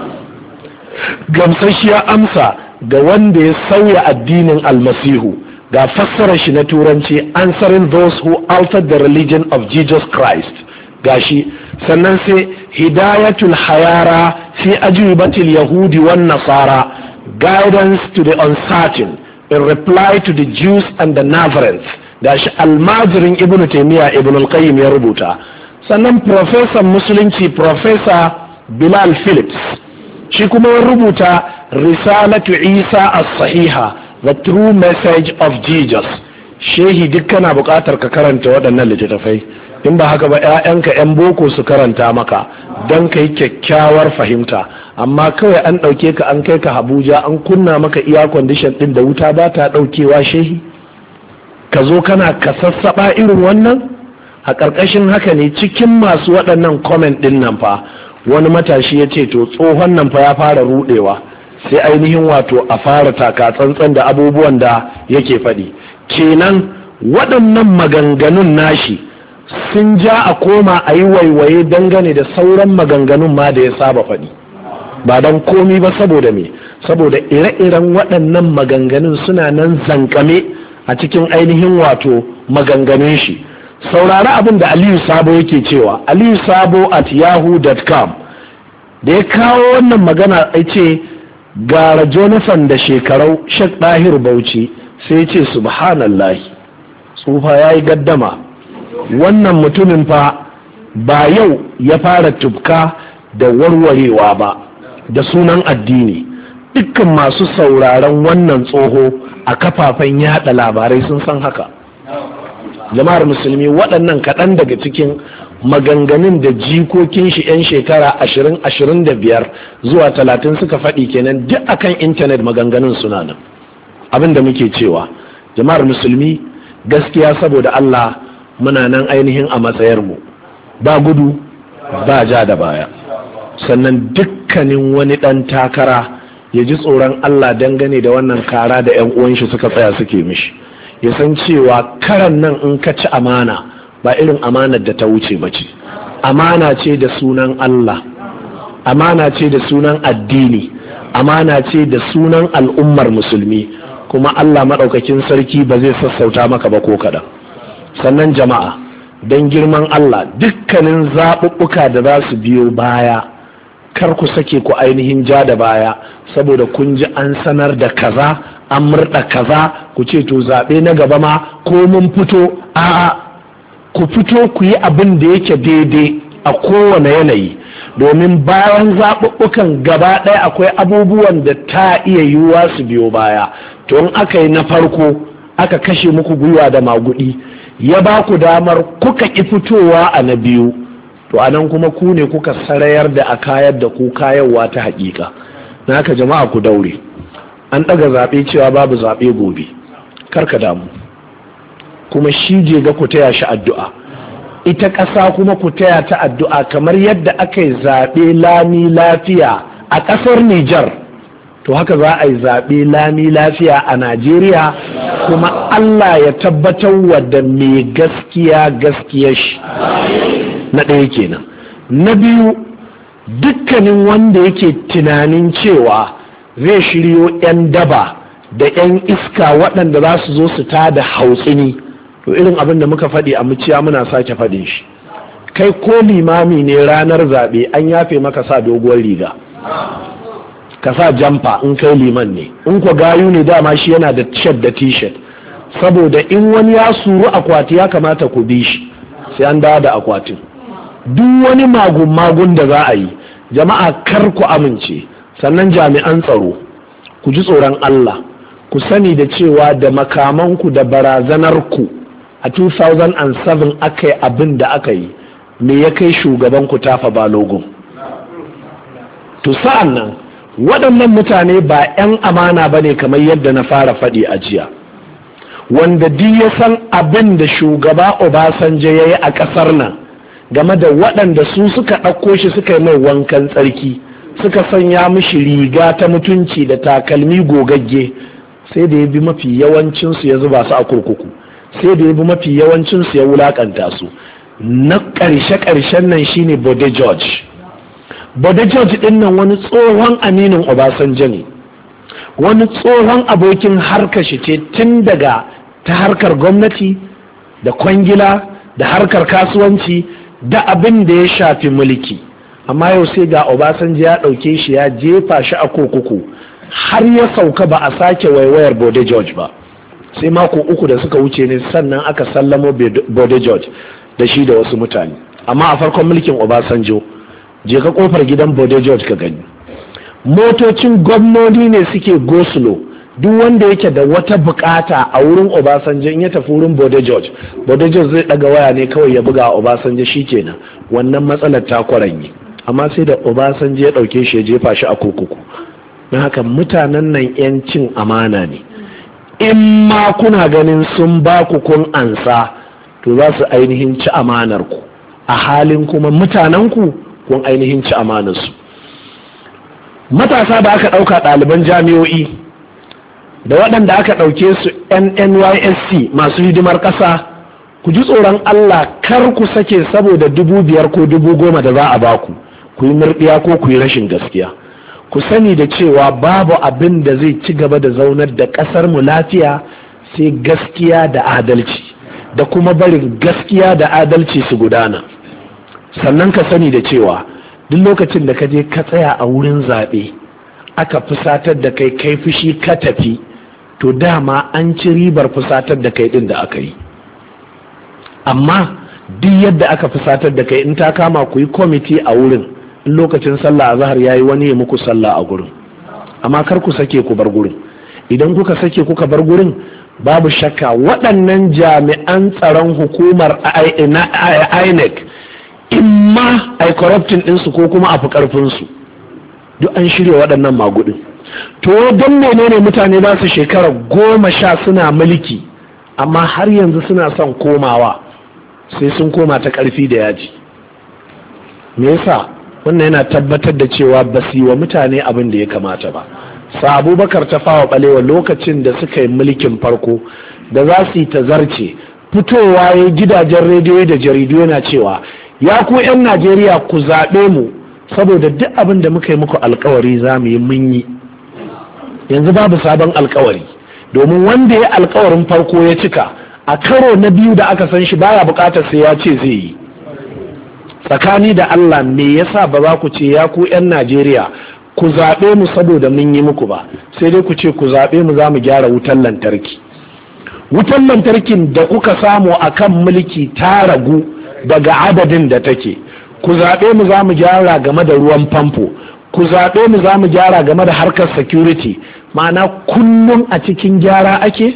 gamsashiya amsa ga wanda ya sauya addinin almasihu. Ga fassarar shi na turanci, answering those who altered the religion of Jesus Christ. Gashi sannan sai hidayatul hayara fi ajwibatil yahudi wan nasara, guidance to the uncertain in reply to the Jews and the Nazarenes. Gashi almajirin Ibn Taymiyyah Ibn al-Qayyim ya rubuta. Sannan professor musulunci Professor Bilal Phillips shi kuma ya rubuta risalatu Isa as-sahiha, the true message of Jesus. Shehi duk kana buƙatar ka karanta waɗannan littattafai, in ba haka ba 'ya'yanka 'yan boko su karanta maka don ka yi kyakkyawar fahimta. Amma kawai an ɗauke ka an kai ka Abuja an kunna maka iya kwandishan ɗin da wuta ba ta ɗaukewa shehi, ka zo kana ka sassaɓa irin wannan. A ƙarƙashin haka ne cikin masu waɗannan comment ɗin nan fa wani matashi ya ce to tsohon nan fa ya fara ruɗewa, sai ainihin wato a fara taka tsantsan da abubuwan da yake faɗi. Kenan waɗannan maganganun nashi sun ja a koma a yi waiwaye dangane da sauran maganganun ma da ya saba faɗi, ba don komi ba saboda me, saboda ire-iren waɗannan maganganun suna nan zankame a cikin ainihin wato maganganun shi. Saurari abin da Aliyu Sabo yake cewa, Aliyu Sabo at yahoo dot com, da ya kawo wannan magana ya ce gara Jonathan da shekarau Sheikh Dahir Bauchi, sai ce subhanallahi, tsufa ya yi gaddama, wannan mutumin fa ba yau ya fara tufka da warwarewa ba da sunan addini. Dukkan masu sauraron wannan tsoho a kafafen yada labarai sun san haka. Jama'ar musulmi, waɗannan kaɗan daga cikin maganganun da jikokin shi 'yan shekara ashirin ashirin da biyar zuwa talatin suka faɗi kenan, duk akan intanet maganganun suna nan. Abin da muke cewa, jama'ar musulmi, gaskiya saboda Allah muna nan ainihin a matsayarmu, ba gudu ba ja da baya. Sannan dukkanin wani ɗan takara ya ji tsoron Allah dangane da wannan kara da 'yan uwan shi suka tsaya suke mishi, ya san cewa karan nan in ka ci amana ba irin amanar da ta wuce ba ce, amana ce da sunan Allah, amana ce da sunan addini, amana ce da sunan al'ummar musulmi, kuma Allah maɗaukakin sarki ba zai sassauta maka ba ko kaɗan. Sannan jama'a, don girman Allah, dukkanin zaɓuɓɓuka da za su biyo baya, kar ku sake ku ainihin ja da baya saboda kun ji an sanar da kaza, an murɗa kaza, ku ce to zaɓe na gaba ma ko mun fito. A'a, ku fito ku yi abin da yake daidai a kowane yanayi, domin bayan zaɓuɓɓukan gaba ɗaya akwai abubuwan da ta iya yiwuwa su biyo baya. To in aka yi na farko aka kashe muku gwiwa da magudi, ya ba ku damar kuka ƙi fitowa a na biyu, to anan kuma ku ne kuka sarayar da a kayar da ku kayarwa ta haƙiƙa. Na haka jama'a ku daure, an ɗaga zaɓe cewa babu zaɓe gobe, karka damu, kuma shi je ga ku taya shi addu'a, ita ƙasa kuma ku taya ta addu'a, kamar yadda aka yi zaɓe lami lafiya a ƙasar Nijar, to haka za a yi zaɓe lami lafiya a Najeriya, kuma Allah ya tabbatar wa da mai gaskiya gaskiyar shi. Na ɗaya kenan. Na biyu, dukkanin wanda yake tunanin cewa zai shiryo 'yan daba da 'yan iska waɗanda za su zo su tada hautsini, to irin abin da muka faɗi a muciya muna sake faɗin shi. Kai ko limami ne ranar zaɓe an yafe maka sa doguwar riga, ka sa jamfa in kai liman ne, in ko gayu ne dama shi yana da shirt da t-shirt, saboda in wani ya suru akwati ya kamata ku bi shi sai an dawo da akwatin. Duk wani magun-magun da za a yi, jama'a kar ku amince. Sannan jami'an tsaro, ku ji tsoron Allah, ku sani da cewa da makamanku da barazanarku a two thousand seven aka yi abin da aka yi, me ya kai shugaban ku tafa balogun. To sa'an nan waɗannan mutane ba 'yan amana ba ne kamar yadda na fara faɗi a jiya. Wanda duk ya san abin da shugaba Obasanjo ya yi a ƙasar nan game da waɗanda su suka ɗauko shi suka yi mai wankan tsarki, suka sanya mishi riga ta mutunci da takalmi gogagge, sai da ya bi mafi yawancinsu ya zuba su a kurkuku, sai da ya bi mafi yawancinsu ya wulakanta su. Na ƙarshe-ƙarshen nan shine Bode George. Bode George ɗin nan wani tsohon aminin Obasanjo ne, wani tsohon abokin harkar shi ce tun daga ta harkar gwamnati da kwangila da harkar kasuwanci da abin da ya shafi mulki. Amma yau sai ga Obasanjo ya ɗauke shi ya jefa shi a kurkuku har ya sauka ba a sake waiwayar Bode George ba. Sai mako uku da suka wuce ne sannan aka sallamo Bode George da shi da wasu mutane. Amma a farkon mulkin Obasanjo, je ka kofar gidan Bode George ka gani, motocin gwamnoni ne suke gosulo. Duk wanda yake da wata bukata a wurin Obasanjo in ya tafi wurin Bode George, Bode George zai daga waya ne kawai ya buga a Obasanjo, shikenan wannan matsalar ta kwaranye. Amma sai da Obasanjo ya dauke shi ya jefa shi a kurkuku. Na haka mutanen nan 'yan cin amana ne. In ma kuna ganin sun ba ku kun ansa, to za su ainihin ci amanar ku, a halin kuma mutanen ku kun ainihin ci amanar su. matasa da aka ɗauka ɗaliban jami'o'i da waɗanda aka ɗauke su N N Y S C masu hidimar ƙasa, ku ji tsoron Allah kar ku sake saboda dubu biyar ko dubu goma da za a baku ku yi murɗiya ko ku yi rashin gaskiya. Ku sani da cewa babu abin da zai ci gaba da zaunar da ƙasar mu lafiya sai gaskiya da adalci, da kuma barin gaskiya da adalci su gudana. Sannan ka sani da cewa duk lokacin da ka je ka tsaya a wurin zaɓe aka fusatar da kai kai fushi ka tafi, to dama an ci ribar fusatar da kai ɗin da aka yi. Amma duk yadda aka fusatar da kai, in ta kama ku yi kwamiti a wurin, in lokacin sallah azhar yayi wani ya muku sallah a gurin, amma kar ku sake ku bar gurin. Idan kuka sake kuka bar gurin, babu shakka waɗannan jami'an tsaron hukumar I N E C imma ai corrupting ɗinsu ko kuma a fi ƙarfinsu, duk an shirya waɗannan magudin. To don menene mutane ba su shekara goma sha suna mulki amma har yanzu suna son komawa, sai sun koma ta ƙarfi da yaji? Me yasa? Wannan yana tabbatar da cewa ba su yi wa mutane abin da ya kamata ba. Sa Abubakar Tafawa Balewa lokacin da suka yi mulkin farko, da za su yi tazarce, fitowa ya gidajen rediyo da jaridu yana cewa ya ku 'yan Najeriya ku zaɓe mu saboda duk abin da muka yi muku alkawari za mu yi mun yi. Yanzu babu sabon alkawari, domin wanda ya alkawarin farko ya cika, a karo na biyu da aka san shi baya bukatar sai ya ce zai yi. Tsakani da Allah, me yasa ba za ku ce ya ku 'yan Najeriya ku zaɓe mu saboda mun yi muku ba, sai dai ku ce ku zaɓe mu za mu gyara wutan lantarki. Wutan lantarkin da kuka samu a kan mulki ta ragu daga adadin da take. Ku zaɓe mu za mu gyara game da ruwan famfo, ku zaɓe mu za mu gyara game da harkar security. Ma'ana kullum a cikin gyara ake?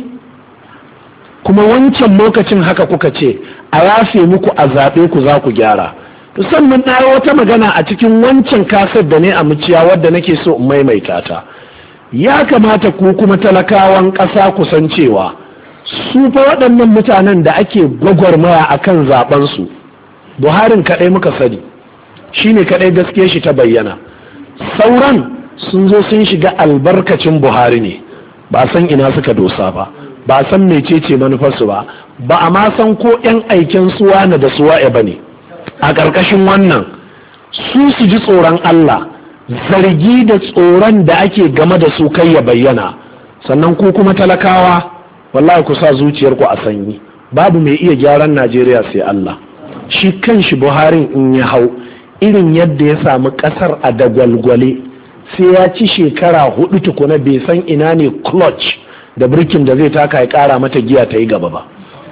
Kuma wancan lokacin haka kuka ce a yafe muku a zaɓe ku za ku gyara. Sannan na yi wata magana a cikin wancan kasar da ne a muciya wadda nake so in maimaita ta. Ya kamata ku kuma talakawan ƙasa ku san cewa su fa waɗannan mutanen da ake gwagwarmaya a kan zaɓensu, Buharin kaɗai muka sani, shi ne kaɗai gaske shi ta bayyana. Sauran sun zo sun shiga albarkacin Buhari ne, ba san ina suka dosa ba, ba san mecece manufarsu ba, ba a ma san ko 'yan aiken suwa na da suwa'e ba ne. A ƙarƙashin wannan, su su ji tsoron Allah, zargi da tsoron da ake game da su kai ya bayyana. Sannan ku kuma talakawa, wallahi ku sa zuciyarku a sanyi, babu mai iya gyaran Najeriya sai Allah. Shi kanshi Buhari in ya hau, irin yadda ya samu ƙasar a dagwalgwale, sai ya ci shekara hudu tukuna bai san ina ne clutch da birkin da zai taka ya ƙara mata giya ta yi gaba ba.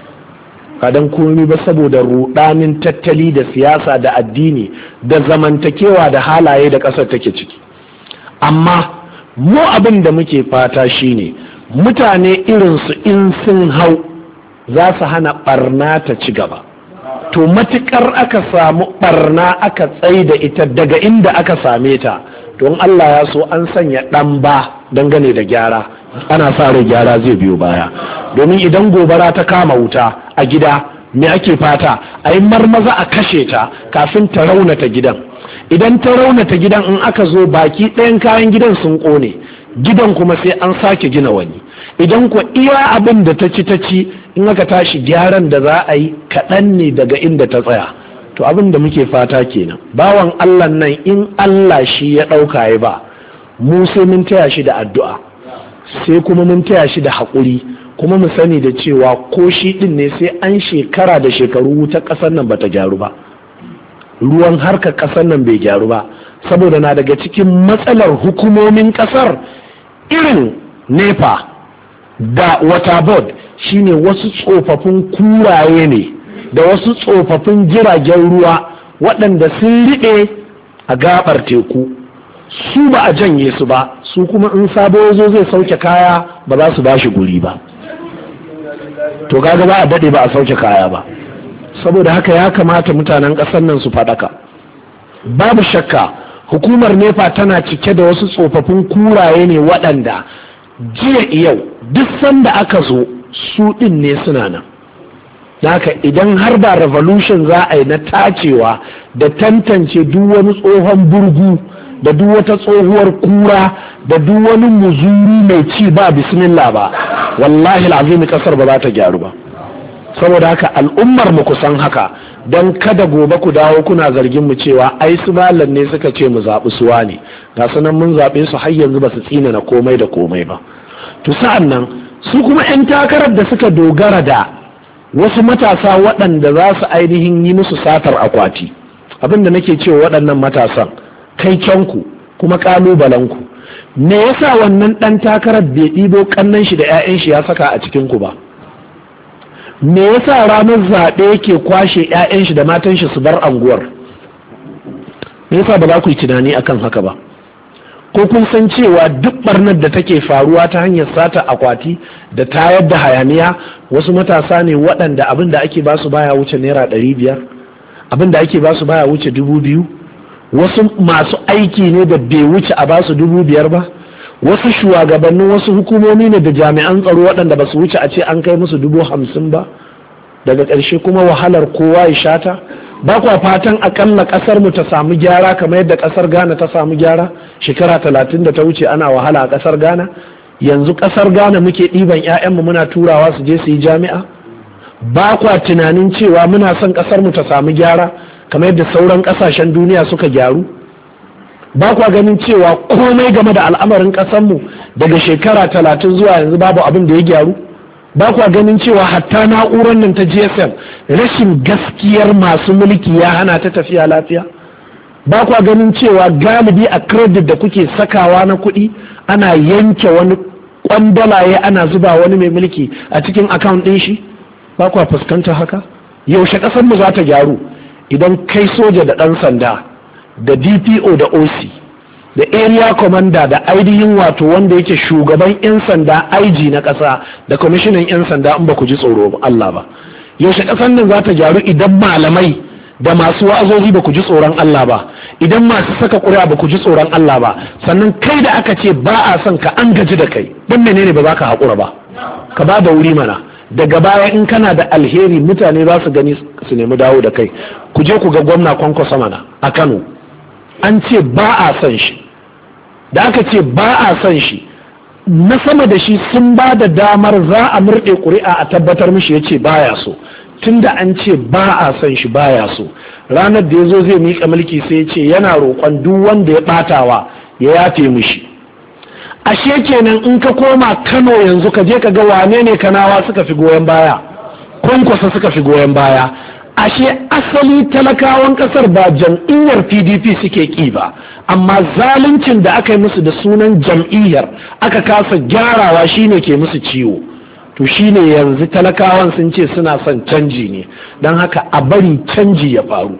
Kadan komi ba saboda rudanin tattali da siyasa da addini da zamantakewa da halaye da ƙasar take ciki. Amma mu abin da muke fata shine mutane irinsu in sun hau za su hana barna ta ci gaba. To matukar aka samu barna aka tsai da ita daga inda aka same ta, don Allah ya so an sanya ɗan ba dangane da gyara, ana sa rai gyara zai biyo baya. Domin idan gobara ta kama wuta a gida, me ake fata? A yi marmaza a kashe ta kafin ta raunata gidan. Idan ta raunata gidan, in aka zo baki ɗayan kayan gidan sun ƙone, gidan kuma sai an sake gina wani. Idan ku iya abin da ta ci ta ci, in aka tashi gyaran da za a yi kaɗan ne daga inda ta tsaya. To abin da muke fata kenan, bawan Allah nan in Allah shi ya ɗauka ya ba, mu sai mun taya shi da addu'a, sai kuma mun taya shi da haƙuri, kuma mu sani da cewa ko shi ɗin ne sai an shekara da shekaru wuta ƙasar nan bata gyaru ba, ruwan harkar ƙasar nan bai gyaru ba, saboda na daga cikin matsalar hukumomin ƙasar irin nepa da water board shine wasu tsofaffin kuraye ne da wasu tsofaffin jiragen ruwa waɗanda sun riɗe a gaɓar teku, su ba a janye su ba, su kuma in sabo zo zai sauke kaya ba za su ba shi guri ba. To kaga ba a daɗe ba a sauke kaya ba. Saboda haka ya kamata mutanen ƙasar nan su faɗaka. Babu shakka hukumar nepa tana cike da wasu tsofaffin kuraye ne waɗanda jiya yau duk sanda aka zo su ɗin ne suna nan. Haka idan har ba revolution za a yi na tacewa da tantance duk wani tsohon burgu da duk wata tsohuwar kura da duk wani muzuru mai ci ba bismillah ba, wallahi al'azimi kasar ba za ta gyaru ba. saboda haka al'ummar mu kusan haka, don kada gobe ku dawo kuna zargin mu cewa ai su malam ne suka ce mu zaɓi suwa ne, ga sanan mun zaɓe su har yanzu ba su tsina na komai da komai ba. To sa'an nan su kuma 'yan takarar da suka dogara da wasu matasa waɗanda za su ainihin yi musu satar akwati, abin da nake cewa waɗannan matasan kai kyanku kuma ƙalubalenku, me yasa wannan ɗan takarar bai ɗibo ƙannan shi da 'ya'yan shi ya saka a cikin ku ba? Me yasa ranar zaɓe yake kwashe 'ya'yan shi da matan shi su bar anguwar? Me yasa ba za ku yi tunani akan haka ba? Ko kun san cewa duk barnar da take faruwa ta hanyar sata akwati da tayar da hayaniya, wasu matasa ne waɗanda abin da ake basu baya wuce naira ɗari biyar, abin da ake basu baya wuce dubu biyu, wasu masu aiki ne da bai wuce a basu dubu biyar ba, wasu shugabannin wasu hukumomi ne da jami'an tsaro waɗanda ba su wuce a ce an kai musu dubu hamsin ba, daga ƙarshe kuma wahalar kowa ya shata. Ba kwa fatan akalla ƙasar mu ta samu gyara kamar yadda ƙasar Ghana ta samu gyara shekara talatin da ta wuce ana wahala a ƙasar Ghana? Yanzu ƙasar Ghana muke ɗiban 'ya'yanmu muna turawa su je su yi jami'a? Ba kwa tunanin cewa muna son ƙasar mu ta samu gyara kamar yadda sauran ƙasashen duniya suka gyaru? Ba kwa ganin cewa komai game da al'amarin ƙasarmu daga shekara talatin zuwa yanzu babu abin da ya gyaru? Ba kwa ganin cewa hatta na'urar nan ta G S M rashin gaskiyar masu mulki ya hana ta tafiya lafiya? Ba kwa ganin cewa galibi a credit da kuke sakawa na kuɗi ana yanke wani kwandalaye ana zuba wani mai mulki a cikin account ɗin shi? Ba kwa fuskantar haka? Yaushe ƙasar mu za ta gyaru idan kai soja da ɗan sanda da D P O da O C da area commander da ainihin wato wanda yake shugaban 'yan sanda I G na ƙasa da kwamishinan 'yan sanda in ba ku ji tsoro Allah ba? Yaushe ƙasar nan za ta gyaru idan malamai da masu wa'azozi ba ku ji tsoron Allah ba, idan masu saka ƙuri'a ba ku ji tsoron Allah ba, sannan kai da aka ce ba a son ka an gaji da kai, don menene ba za ka haƙura ba? Ka ba da wuri mana, daga baya in kana da alheri mutane za su gani su nemi dawo da kai. Ku je ku ga gwamna Kwankwaso mana a Kano, an ce ba a son shi, da aka ce ba a son shi na sama da shi sun ba da damar za a murɗe ƙuri'a a tabbatar mishi ya ce baya so. Tunda an ce ba a son shi baya so, ranar da ya zo zai miƙa mulki sai ya ce yana roƙon duk wanda ya ɓatawa ya yafe mishi. Ashe kenan in ka koma Kano yanzu ka je ka ga wane ne Kanawa suka fi goyon baya, Kwankwasa suka fi goyon baya. Ashe asali talakawan kasar ba jam'iyyar P D P suke ki ba, amma zaluncin da aka yi musu da sunan jam'iyyar aka kasa gyarawa shine ke musu ciwo. To shine yanzu talakawan sun ce suna son canji ne, don haka a bari canji ya faru,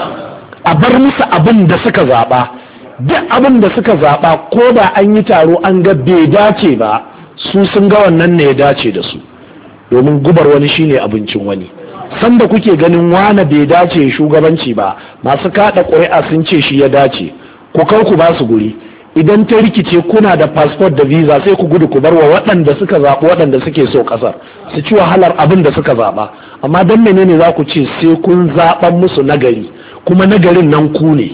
a bar musu abin da suka zaba. Duk abin da suka zaba ko da an yi taro an ga bai dace ba, su sun ga wannan ne ya dace da su, domin gubar wani shine abincin wani. Sanda kuke ganin wane bai dace shugabanci ba, masu kada ƙuri'a sun ce shi ya dace, ku kar ku ba su guri. Idan ta rikice kuna da passport da visa sai ku gudu ku bar wa waɗanda suka zaɓi waɗanda suke so ƙasar su ci wahalar abin da suka zaɓa. Amma don menene za ku ce sai kun zaɓan musu nagari, kuma nagarin nan ku ne?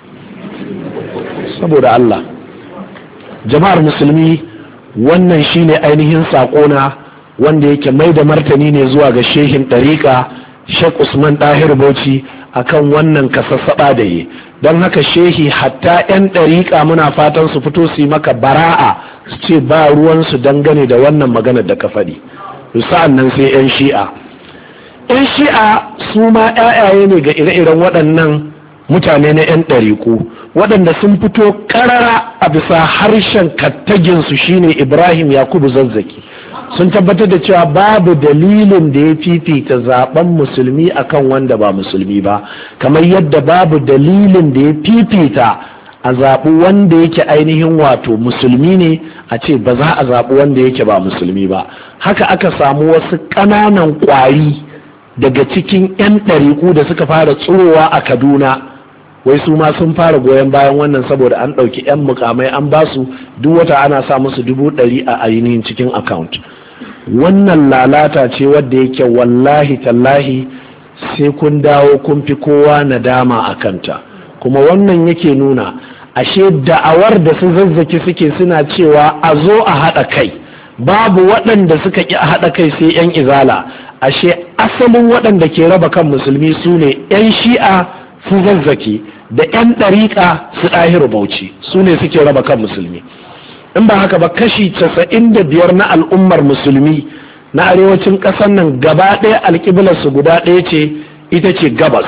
Saboda Allah, jama'ar musulmi, wannan shine ainihin saƙona wanda yake mai da martani ne zuwa ga shehin ɗariƙa Sheikh Usman Ɗahir Bauchi akan wannan kasassaɓa da yi. Don haka shehi, hatta 'yan ɗariƙa muna fatan su fito su yi maka bara'a, su ce ba ruwansu dangane da wannan maganar da ka faɗi. Sa'an nan sai 'yan shi'a 'yan shi'a su ma 'ya'yaye ne ga ire-iren waɗannan mutane na 'yan ɗariƙu waɗanda sun fito ƙarara a bisa harshen kattaginsu shine Ibrahim Yakubu Zazzaki. Sun tabbatar da cewa babu dalilin da ya fifita zaben musulmi akan wanda ba musulmi ba, kamar yadda babu dalilin da ya fifita a zaɓi wanda yake ainihin wato musulmi ne a ce ba za a zaɓi wanda yake ba musulmi ba. Haka aka samu wasu ƙananan ƙwari daga cikin 'yan ɗariƙu da suka fara tsurowa a Kaduna, wai su ma sun fara goyon bayan wannan saboda an ɗauki 'yan mukamai an ba su duk wata ana sa musu dubu ɗari a ainihin cikin account. Wannan lalata ce wadda yake wallahi tallahi sai kun dawo kun fi kowa nadama a kanta, kuma wannan yake nuna ashe da'awar da su Zazzaki suke suna cewa a zo a haɗa kai, babu waɗanda suka ƙi a haɗa kai sai 'yan izala. Ashe asalin waɗanda ke raba kan musulmi su ne 'yan shi'a su Zazzaki da 'yan ɗariƙa su Ɗahiru Bauchi, su ne suke raba kan musulmi. In ba haka ba kashi casa'in da biyar na al'ummar musulmi na arewacin ƙasar nan gaba ɗaya alƙiblarsu guda ɗaya ce, ita ce gabas.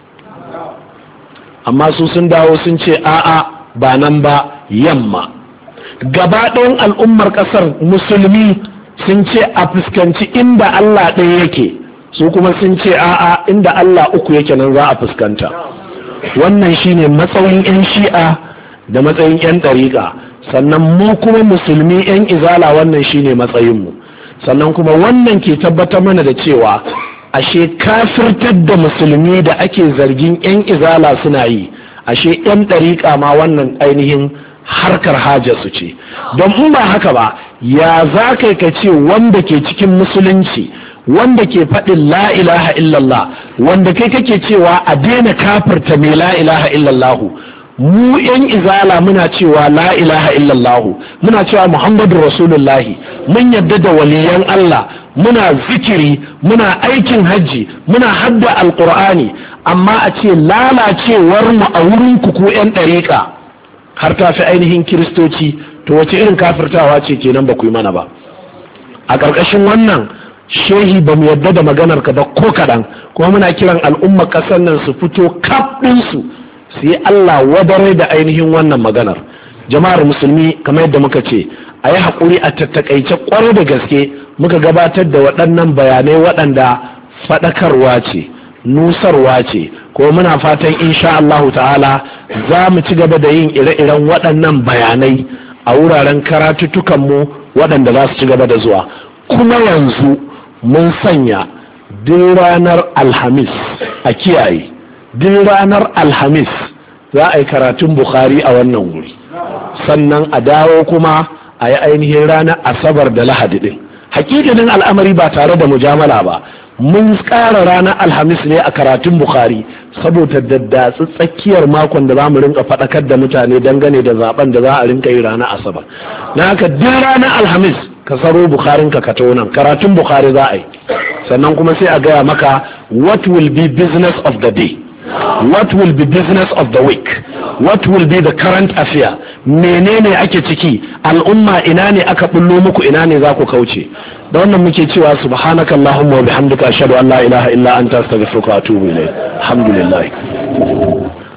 Amma su sun dawo sun ce a'a ba nan ba, yamma. Gaba ɗayan al'ummar ƙasar musulmi sun ce a fuskanci inda Allah ɗaya yake, su kuma sun ce a'a inda Allah uku yake nan za a fuskanta. Wannan shine matsayin 'yan shi'a da matsayin 'yan ɗariƙa. Sannan mu kuma musulmi 'yan izala wannan shine matsayinmu. Sannan kuma wannan ke tabbatar mana da cewa ashe kafirtar da musulmi da ake zargin 'yan izala suna yi, ashe 'yan ɗariƙa ma wannan ainihin harkar hajarsu ce. Don in ba haka ba, ya za kai ka ce wanda ke cikin musulunci, wanda ke faɗin la ilaha illallah, wanda kai kake cewa a daina kafirta mai la ilaha illallahu, mu 'yan izala muna cewa la ilaha illallahu, muna cewa muhammadun rasulullahi, mun yadda da waliyan Allah, muna zikiri, muna aikin hajji, muna hadda alkur'ani, amma a ce lalacewar mu a wurin ku 'yan ɗariƙa har ta fi ainihin kiristoci, to wace irin kafirtawa ce kenan ba ku yi mana ba. A ƙarƙashin wannan shehi ba mu yadda da maganar ka ba ko kaɗan, kuma muna kiran al'ummar ƙasar nan su fito kaf ɗinsu su yi Allah wadare da ainihin wannan maganar. Jama'ar musulmi, kamar yadda muka ce, a yi haƙuri a tattakaice ƙwarai da gaske muka gabatar da waɗannan bayanai waɗanda faɗakarwa ce, nusarwa ce, ko muna fatan insha Allahu ta'ala za mu ci gaba da yin ire-iren waɗannan bayanai a wuraren karatuttukanmu waɗanda za su ci gaba da zuwa. Kuma yanzu mun sanya duk ranar alhamis, a kiyaye, duk ranar alhamis za a yi karatun Bukhari a wannan wuri, sannan a dawo kuma a yi ainihin ranar asabar da lahadi din. Hakikanin al'amari ba tare da mujamala ba, mun ƙara ranar alhamis ne a karatun Bukhari saboda daddatsi tsakiyar makon da za mu rinka faɗakar da mutane dangane da zaben da za a rinka yi ranar asabar. Na haka duk ranar alhamis ka saro Bukharin ka kato nan, karatun Bukhari za a yi, sannan kuma sai a gaya maka what will be business of the day, what will be business of the week, what will be the current affair, menene ake ciki, al'umma ina ne aka bullo muku, ina ne za ku kauce. Da wannan muke cewa subhanaka allahumma wa bihamdika ashhadu an la ilaha illa anta astaghfiruka wa atubu ilayk. Alhamdulillah.